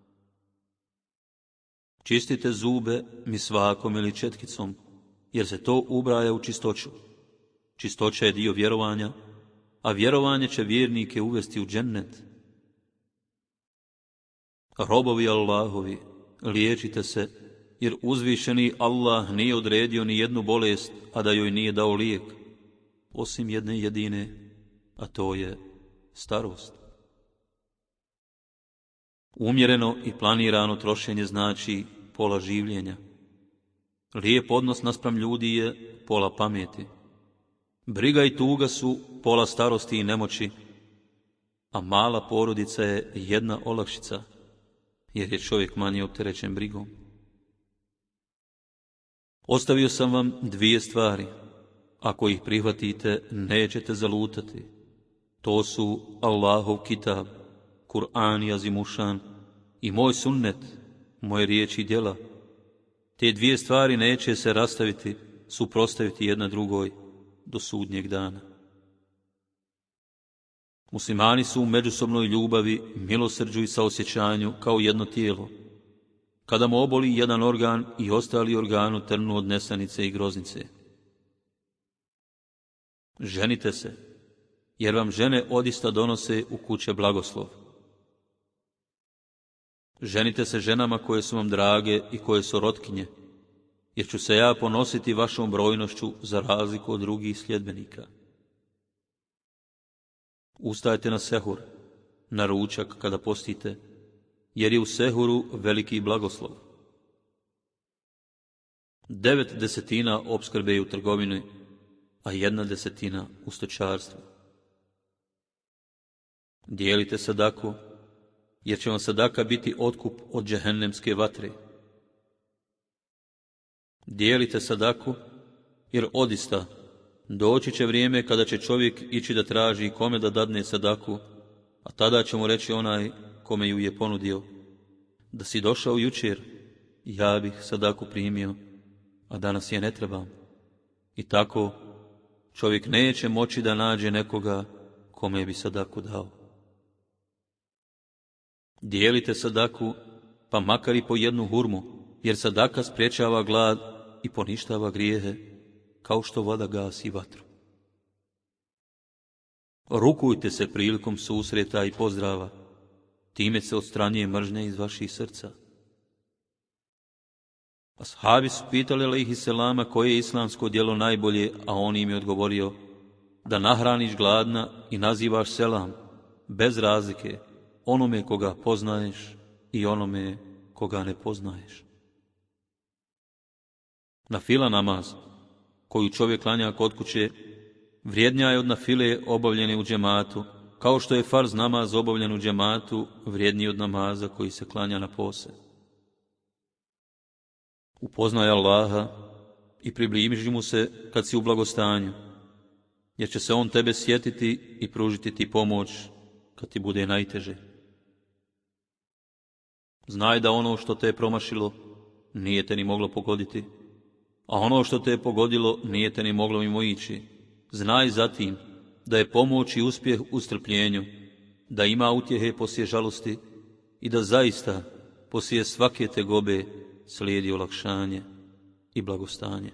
Čistite zube misvakom ili četkicom, jer se to ubraja u čistoću. Čistoća je dio vjerovanja, a vjerovanje će vjernike uvesti u džennet. Robovi Allahovi, liječite se, jer uzvišeni Allah nije odredio ni jednu bolest, a da joj nije dao lijek, osim jedne jedine, a to je starost. Umjereno i planirano trošenje znači pola življenja. Lijep odnos naspram ljudi je pola pameti. Briga i tuga su pola starosti i nemoći, a mala porodica je jedna olakšica, jer je čovjek manje opterećen brigom. Ostavio sam vam 2 stvari. Ako ih prihvatite, nećete zalutati. To su Allahov kitab, Kur'an i azimušan, i moj sunnet, moje riječi i djela. Te 2 stvari neće se rastaviti, suprotstaviti jedna drugoj, do sudnjeg dana. Muslimani su u međusobnoj ljubavi, milosrđu i saosjećanju kao jedno tijelo. Kada mu oboli jedan organ i ostali organu trnu od nesanice i groznice. Ženite se, jer vam žene odista donose u kuće blagoslov. Ženite se ženama koje su vam drage i koje su rotkinje, jer ću se ja ponositi vašom brojnošću za razliku od drugih sljedbenika. Ustajte na sehur, na ručak kada postite, jer je u sehuru veliki blagoslov. 9/10 opskrbe je u trgovini, a 1/10 u stočarstvu. Dijelite sadaku, jer će vam sadaka biti otkup od džehennemske vatre. Dijelite sadaku, jer odista doći će vrijeme kada će čovjek ići da traži kome da dadne sadaku, a tada će mu reći onaj kome ju je ponudio: da si došao jučer, ja bih sadaku primio, a danas je ne trebam. I tako čovjek neće moći da nađe nekoga kome bi sadaku dao. Dijelite sadaku, pa makar i po jednu hurmu, jer sadaka spriječava glad i poništava grijehe, kao što voda gasi vatru. Rukujte se prilikom susreta i pozdrava, time se odstranjuje mržnja iz vaših srca. Ashabi su pitali alejhiselama koje je islamsko djelo najbolje, a on im je odgovorio: da nahraniš gladna i nazivaš selam, bez razlike, onome koga poznaješ i onome koga ne poznaješ. Nafila namaz, koju čovjek klanja kod kuće, vrijednija je od nafile obavljene u džematu, kao što je farz namaz obavljen u džematu vrijedniji od namaza koji se klanja na pose. Upoznaj Allaha i približi mu se kad si u blagostanju, jer će se on tebe sjetiti i pružiti ti pomoć kad ti bude najteže. Znaj da ono što te je promašilo nije te ni moglo pogoditi, a ono što te je pogodilo nije te ni moglo mimoići. Znaj zatim da je pomoć i uspjeh u strpljenju, da ima utjehe poslije žalosti i da zaista poslije svake tegobe slijedi olakšanje i blagostanje.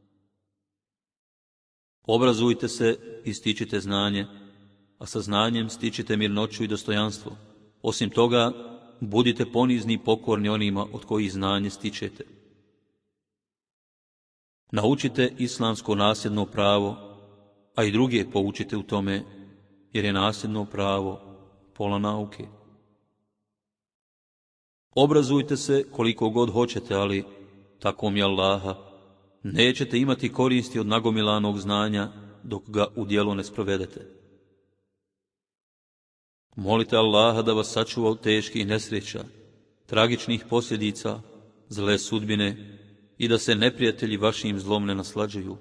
Obrazujte se i stičite znanje, a sa znanjem stičite mirnoću i dostojanstvo. Osim toga, budite ponizni i pokorni onima od kojih znanje stičete. Naučite islamsko nasljedno pravo, a i druge poučite u tome, jer je nasljedno pravo pola nauke. Obrazujte se koliko god hoćete, ali, tako mi Allaha, nećete imati koristi od nagomilanog znanja dok ga u djelo ne sprovedete. Molite Allaha da vas sačuva od teških nesreća, tragičnih posljedica, zle sudbine i da se neprijatelji vašim zlom ne naslađuju.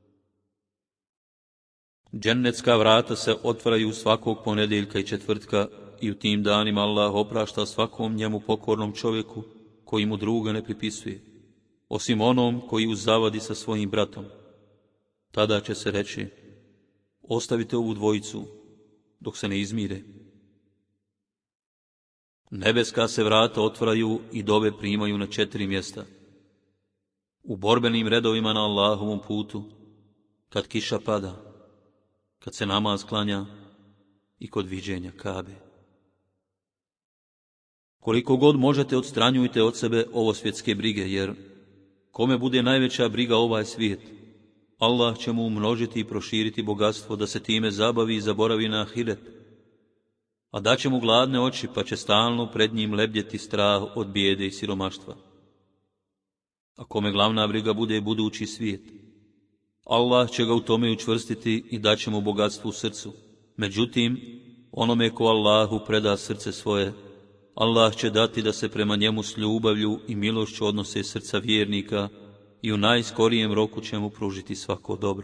Džennetska vrata se otvaraju svakog ponedjeljka i četvrtka i u tim danima Allah oprašta svakom njemu pokornom čovjeku koji mu druga ne pripisuje, osim onom koji uzavadi sa svojim bratom. Tada će se reći: ostavite ovu dvojicu dok se ne izmire. Nebeska se vrata otvaraju i dove primaju na 4 mjesta. U borbenim redovima na Allahovom putu, kad kiša pada, kad se namaz klanja i kod viđenja Kabe. Koliko god možete odstranjujte od sebe ovo svjetske brige, jer kome bude najveća briga ovaj svijet, Allah će mu umnožiti i proširiti bogatstvo da se time zabavi i zaboravi na ahiret, a daće mu gladne oči pa će stalno pred njim lebdjeti strah od bijede i siromaštva. A kome glavna briga bude budući svijet, Allah će ga u tome učvrstiti i daće mu bogatstvo u srcu. Međutim, onome ko Allahu preda srce svoje, Allah će dati da se prema njemu s ljubavlju i milošću odnose srca vjernika i u najskorijem roku će mu pružiti svako dobro.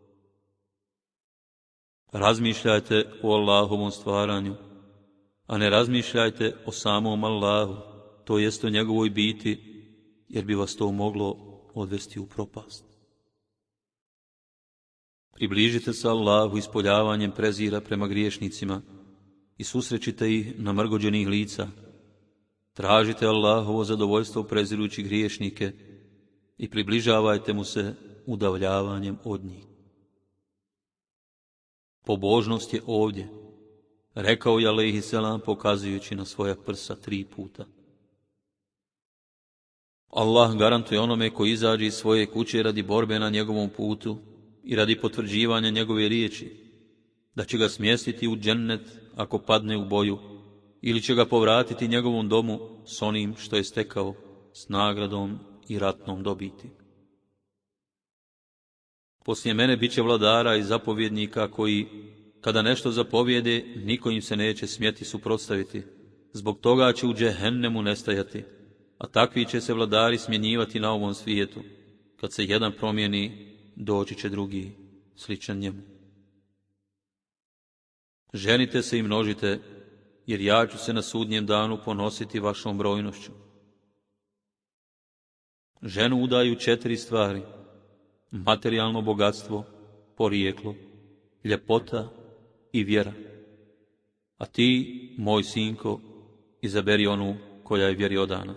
Razmišljajte o Allahovom stvaranju, a ne razmišljajte o samom Allahu, to jest o njegovoj biti, jer bi vas to moglo odvesti u propast. Približite se Allahu ispoljavanjem prezira prema griješnicima i susrećite ih namrgođenih lica. Tražite Allahovo zadovoljstvo prezirujući griješnike i približavajte mu se udavljavanjem od njih. Pobožnost je ovdje, rekao je alejhiselam pokazujući na svoja prsa 3 puta. Allah garantuje onome koji izađe iz svoje kuće radi borbe na njegovom putu i radi potvrđivanja njegove riječi, da će ga smjestiti u džennet ako padne u boju, ili će ga povratiti njegovom domu s onim što je stekao, s nagradom i ratnom dobiti. Poslije mene bit će vladara i zapovjednika koji, kada nešto zapovjede, niko im se neće smjeti suprotstaviti. Zbog toga će u džehennemu nestajati, a takvi će se vladari smjenjivati na ovom svijetu. Kad se jedan promijeni, doći će drugi, sličan njemu. Ženite se i množite, jer ja ću se na sudnjem danu ponositi vašom brojnošću. Ženu udaju 4 stvari: materijalno bogatstvo, porijeklo, ljepota i vjera. A ti, moj sinko, izaberi onu koja je vjeri odana.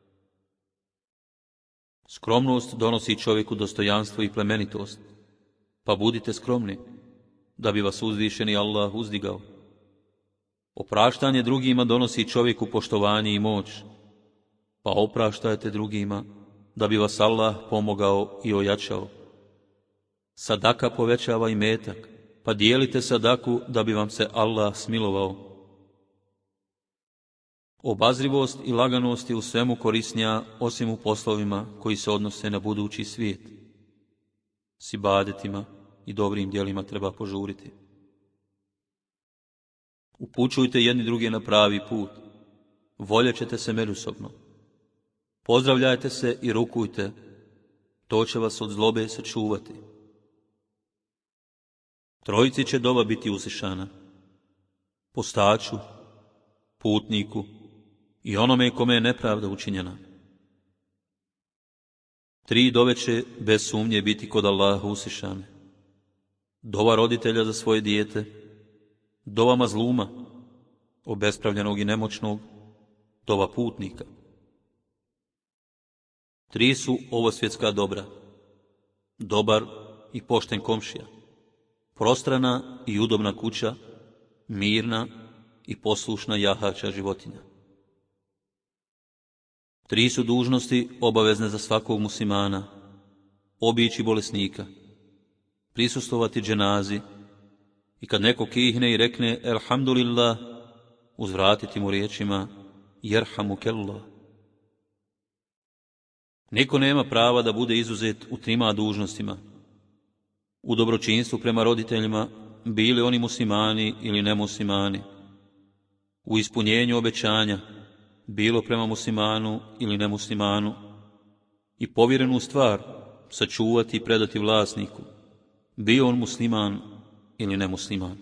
Skromnost donosi čovjeku dostojanstvo i plemenitost, pa budite skromni, da bi vas uzvišeni Allah uzdigao. Opraštanje drugima donosi čovjeku poštovanje i moć, pa opraštajte drugima, da bi vas Allah pomogao i ojačao. Sadaka povećava imetak, pa dijelite sadaku da bi vam se Allah smilovao. Obazrivost i laganost je u svemu korisnija, osim u poslovima koji se odnose na budući svijet. S ibadetima i dobrim djelima treba požuriti. Upućujte jedni druge na pravi put, voljet ćete se međusobno. Pozdravljajte se i rukujte, to će vas od zlobe sačuvati. 3 će dova biti uslišana: postaču, putniku i onome kome je nepravda učinjena. 3 dove će bez sumnje biti kod Allaha uslišane: dova roditelja za svoje dijete, dova mazluma, obespravljenog i nemoćnog, dova putnika. 3 su ovo svjetska dobra: dobar i pošten komšija, prostrana i udobna kuća, mirna i poslušna jahača životinja. 3 su dužnosti obavezne za svakog muslimana: obići bolesnika, prisustvovati dženazi i kad neko kihne i rekne elhamdulillah, uzvratiti mu riječima jerhamukellah. Niko nema prava da bude izuzet u 3 dužnostima: u dobročinstvu prema roditeljima, bili oni muslimani ili nemuslimani, u ispunjenju obećanja, bilo prema muslimanu ili nemuslimanu, i povjerenu stvar sačuvati i predati vlasniku, bio on musliman ili nemusliman.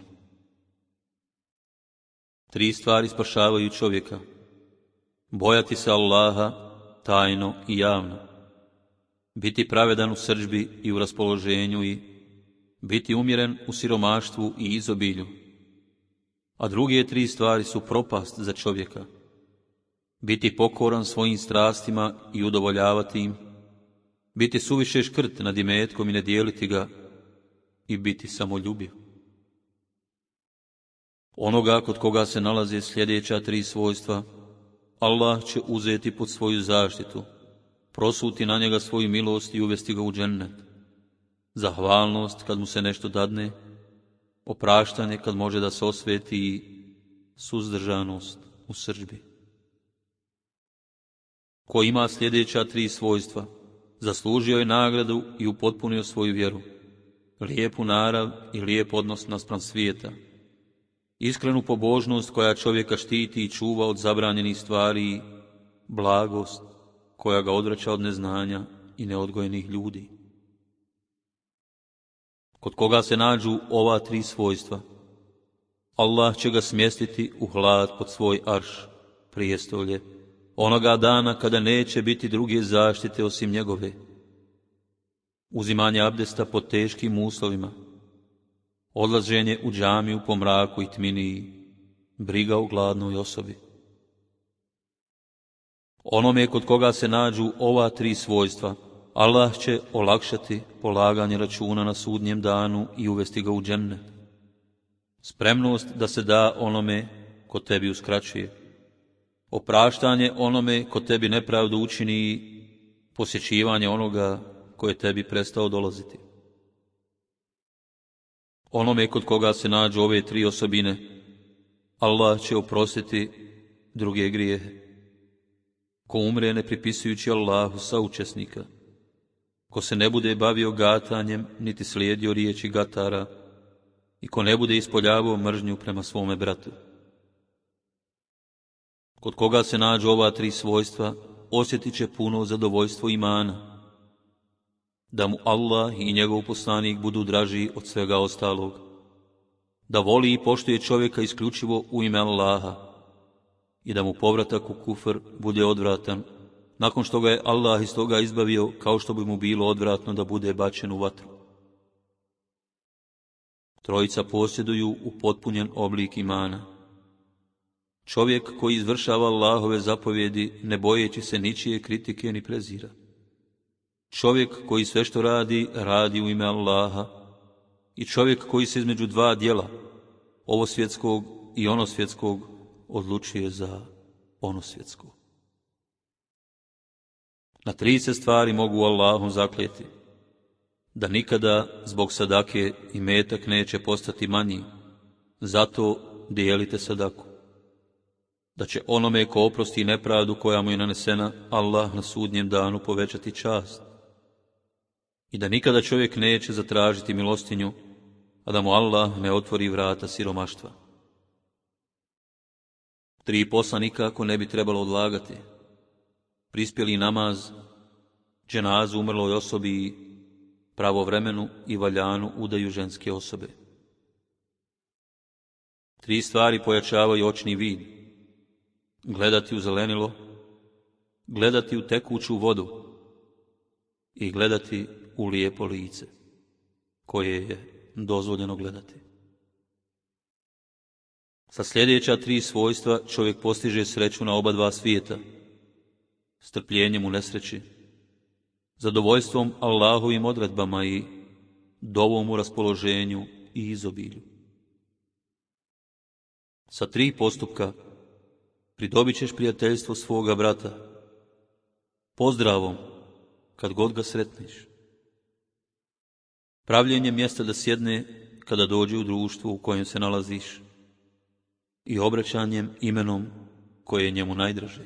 3 stvari spašavaju čovjeka: bojati se Allaha tajno i javno, biti pravedan u srdžbi i u raspoloženju i biti umjeren u siromaštvu i izobilju. A druge 3 stvari su propast za čovjeka: biti pokoran svojim strastima i udovoljavati im, biti suviše škrt nad imetkom i ne dijeliti ga, i biti samoljubiv. Onoga kod koga se nalaze sljedeća 3 svojstva, Allah će uzeti pod svoju zaštitu, prosuti na njega svoju milost i uvesti ga u džennet. Zahvalnost kad mu se nešto dadne, opraštanje kad može da se osveti i suzdržanost u srdžbi. Ko ima sljedeća 3 svojstva, zaslužio je nagradu i upotpunio svoju vjeru, lijepu narav i lijep odnos naspram svijeta, iskrenu pobožnost koja čovjeka štiti i čuva od zabranjenih stvari i blagost koja ga odvraća od neznanja i neodgojenih ljudi. Kod koga se nađu ova 3 svojstva, Allah će ga smjestiti u hlad pod svoj arš, prijestolje, onoga dana kada neće biti druge zaštite osim njegove. Uzimanje abdesta pod teškim uslovima, odlaženje u džamiju po mraku i tmini, briga o gladnoj osobi. Onome kod koga se nađu ova 3 svojstva, Allah će olakšati polaganje računa na sudnjem danu i uvesti ga u džennet. Spremnost da se da onome ko tebi uskraćuje, opraštanje onome ko tebi nepravdu učini i posjećivanje onoga ko je tebi prestao dolaziti. Onome kod koga se nađu ove 3 osobine, Allah će oprostiti druge grijehe. Ko umre ne pripisujući Allahu saučesnika, ko se ne bude bavio gatanjem niti slijedio riječi gatara i ko ne bude ispoljavao mržnju prema svome bratu. Kod koga se nađu ova 3 svojstva, osjetit će puno zadovoljstvo imana, da mu Allah i njegov poslanik budu draži od svega ostalog, da voli i poštuje čovjeka isključivo u ime Allaha i da mu povratak u kufr bude odvratan, nakon što ga je Allah iz toga izbavio, kao što bi mu bilo odvratno da bude bačen u vatru. Trojica posjeduju upotpunjen oblik imana. Čovjek koji izvršava Allahove zapovjedi, ne bojeći se ničije kritike ni prezira. Čovjek koji sve što radi, radi u ime Allaha. I čovjek koji se između 2 djela, ovo svjetskog i ono svjetskog, odlučuje za ono svjetsko. Na 3 se stvari mogu Allahom zakljeti: da nikada zbog sadake imetak neće postati manji, zato dijelite sadaku; da će onome ko oprosti nepravdu koja mu je nanesena, Allah na sudnjem danu povećati čast; i da nikada čovjek neće zatražiti milostinju, a da mu Allah ne otvori vrata siromaštva. 3 posla nikako ne bi trebalo odlagati: prispjeli namaz, dženazu umrloj osobi i pravovremenu i valjanu udaju ženske osobe. 3 stvari pojačavaju očni vid: gledati u zelenilo, gledati u tekuću vodu i gledati u lijepo lice, koje je dozvoljeno gledati. Sa sljedeća 3 svojstva čovjek postiže sreću na oba 2 svijeta: strpljenjem u nesreći, zadovoljstvom Allahovim odredbama i dovom u raspoloženju i izobilju. Sa 3 postupka pridobit ćeš prijateljstvo svoga brata, pozdravom kad god ga sretniš, pravljenjem mjesta da sjedne kada dođe u društvu u kojem se nalaziš i obraćanjem imenom koje je njemu najdraže.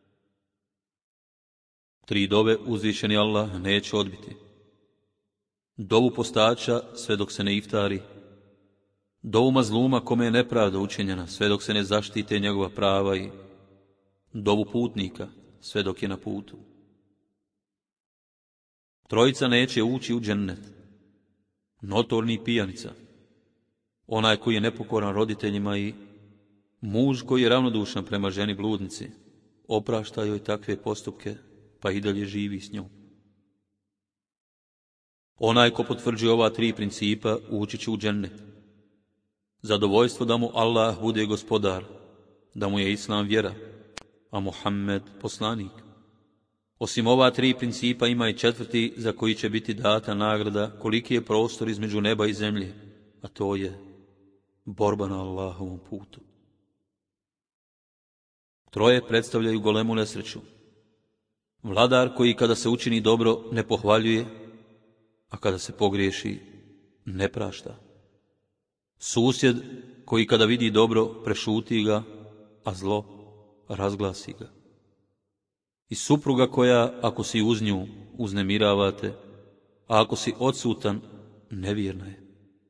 3 dove uzvišeni Allah neće odbiti: dovu postača sve dok se ne iftari, dovu mazluma kome je nepravda učinjena sve dok se ne zaštite njegova prava i dovu putnika sve dok je na putu. 3 neće ući u džennet: notorni pijanica, onaj koji je nepokoran roditeljima i muž koji je ravnodušan prema ženi bludnici, oprašta joj takve postupke pa i dalje živi s njom. Onaj ko potvrđuje ova 3 principa ući će u džennet: zadovoljstvo da mu Allah bude gospodar, da mu je Islam vjera, a Muhammed poslanik. Osim ova 3 principa ima i 4. za koji će biti data nagrada koliki je prostor između neba i zemlje, a to je borba na Allahovom putu. 3 predstavljaju golemu nesreću: vladar koji kada se učini dobro ne pohvaljuje, a kada se pogriješi ne prašta; susjed koji kada vidi dobro prešuti ga, a zlo razglasi ga; i supruga koja, ako si uz nju, uznemiravate, a ako si odsutan, nevjerna je.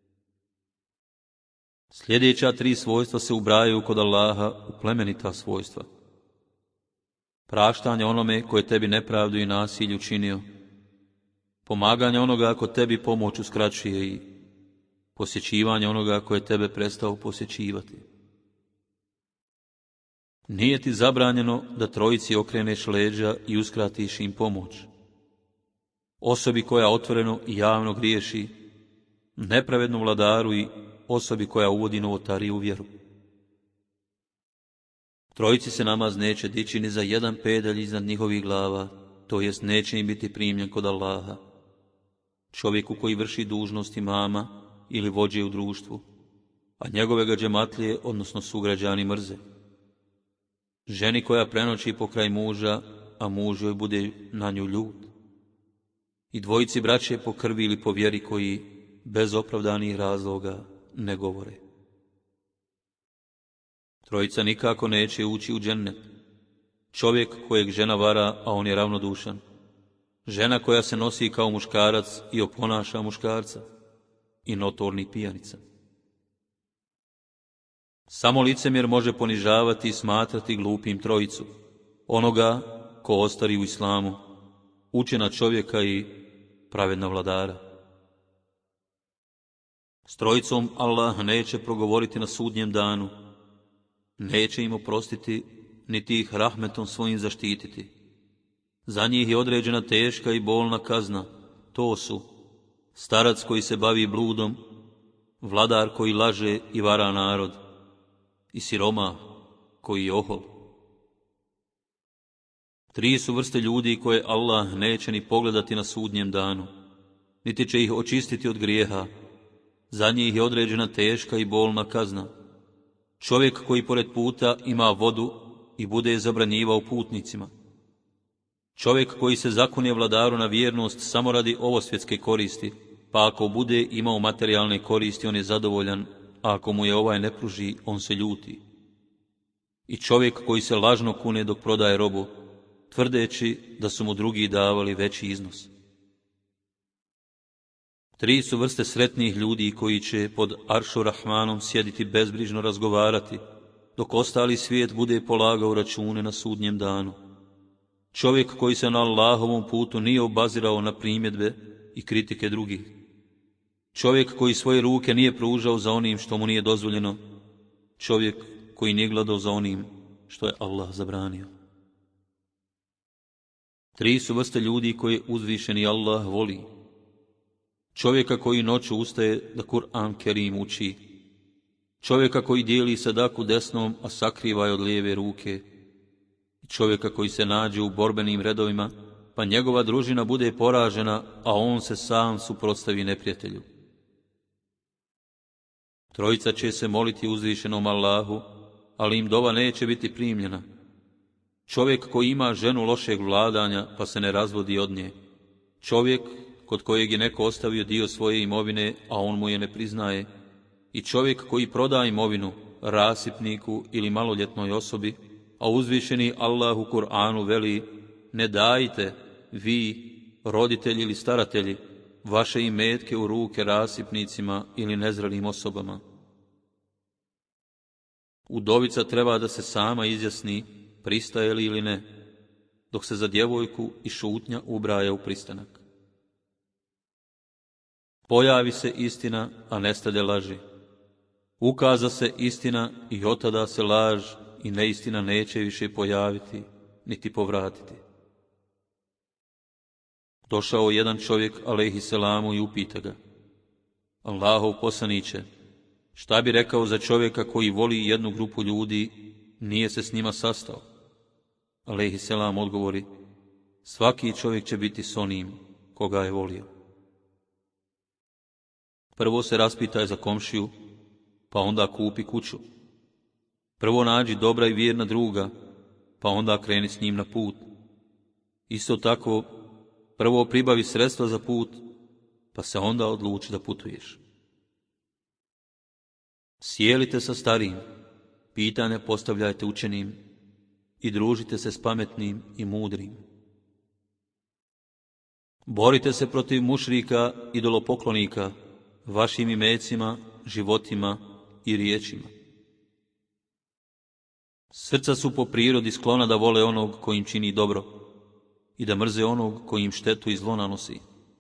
Sljedeća 3 svojstva se ubrajaju kod Allaha u plemenita svojstva: praštanje onome koje tebi nepravdu i nasilju činio, pomaganje onoga ko tebi pomoć uskraćuje i posjećivanje onoga koje tebe prestao posjećivati. Nije ti zabranjeno da 3 okreneš leđa i uskratiš im pomoć: osobi koja otvoreno i javno griješi, nepravednom vladaru i osobi koja uvodi novotariju u vjeru. Trojici se namaz neće dići ni za jedan pedalj iznad njihovih glava, to jest neće im biti primljen kod Allaha. Čovjeku koji vrši dužnost imama ili vođe u društvu, a njegove ga džematlije, odnosno sugrađani, mrze. Ženi koja prenoći pokraj muža, a muž joj bude na nju ljut. I dvojici braće po krvi ili po vjeri koji bez opravdanih razloga ne govore. Trojica nikako neće ući u džennet. Čovjek kojeg žena vara, a on je ravnodušan. Žena koja se nosi kao muškarac i oponaša muškarca. I notorni pijanica. Samo licemjer može ponižavati i smatrati glupim trojicu. Onoga ko ostari u islamu, učena čovjeka i pravedna vladara. S trojicom Allah neće progovoriti na sudnjem danu. Neće im oprostiti, niti ih rahmetom svojim zaštititi. Za njih je određena teška i bolna kazna. To su starac koji se bavi bludom, vladar koji laže i vara narod, i siromah koji je ohol. Tri su vrste ljudi koje Allah neće ni pogledati na sudnjem danu, niti će ih očistiti od grijeha. Za njih je određena teška i bolna kazna. Čovjek koji pored puta ima vodu i bude je zabranjivao putnicima. Čovjek koji se zakunje vladaru na vjernost samo radi ovosvjetske koristi, pa ako bude imao materijalne koristi, on je zadovoljan, a ako mu je ovaj ne pruži, on se ljuti. I čovjek koji se lažno kune dok prodaje robu, tvrdeći da su mu drugi davali veći iznos. Tri su vrste sretnih ljudi koji će pod Aršu Rahmanom sjediti bezbrižno razgovarati, dok ostali svijet bude polagao račune na sudnjem danu. Čovjek koji se na Allahovom putu nije obazirao na primjedbe i kritike drugih. Čovjek koji svoje ruke nije pružao za onim što mu nije dozvoljeno. Čovjek koji nije gledao za onim što je Allah zabranio. Tri su vrste ljudi koje uzvišeni Allah voli. Čovjeka koji noću ustaje da Kur'an Kerim uči. Čovjeka koji dijeli sadaku desnom, a sakriva je od lijeve ruke. I čovjeka koji se nađe u borbenim redovima, pa njegova družina bude poražena, a on se sam suprotstavi neprijatelju. Trojica će se moliti uzvišenom Allahu, ali im dova neće biti primljena. Čovjek koji ima ženu lošeg vladanja, pa se ne razvodi od nje. Čovjek kod kojeg je neko ostavio dio svoje imovine, a on mu je ne priznaje. I čovjek koji proda imovinu rasipniku ili maloljetnoj osobi, a uzvišeni Allah u Kur'anu veli: ne dajte, vi, roditelji ili staratelji, vaše imetke u ruke rasipnicima ili nezrelim osobama. Udovica treba da se sama izjasni pristaje li ili ne, dok se za djevojku i šutnja ubraja u pristanak. Pojavi se istina, a nestade laži. Ukaza se istina i otada se laž i neistina neće više pojaviti, niti povratiti. Došao jedan čovjek, alejhiselamu, i upita ga: Allahov poslaniće, šta bi rekao za čovjeka koji voli jednu grupu ljudi, nije se s njima sastao? Alejhiselam odgovori: svaki čovjek će biti s onim koga je volio. Prvo se raspitaj za komšiju, pa onda kupi kuću. Prvo nađi dobra i vjerna druga, pa onda kreni s njim na put. Isto tako, prvo pribavi sredstva za put, pa se onda odluči da putuješ. Sjelite sa starijim, pitanja postavljajte učenim i družite se s pametnim i mudrim. Borite se protiv mušrika, idolopoklonika, vašim imecima, životima i riječima. Srca su po prirodi sklona da vole onog koji im čini dobro i da mrze onog koji im štetu i zlo nanosi.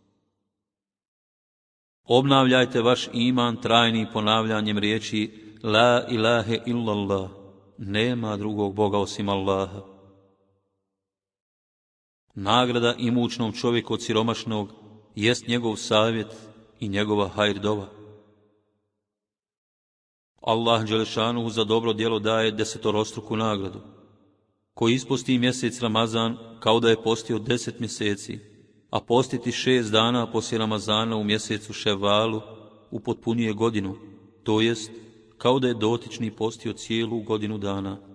Obnavljajte vaš iman trajnim ponavljanjem riječi La ilahe illallah, nema drugog Boga osim Allaha. Nagrada imućnom čovjeku od siromašnog jest njegov savjet i njegova hajr dova. Allah dželešanuhu za dobro djelo daje 10-struku nagradu. Ko isposti mjesec Ramazan kao da je postio 10 mjeseci, a postiti 6 dana poslije Ramazana u mjesecu Ševalu upotpunjuje godinu, to jest kao da je dotični postio cijelu godinu dana.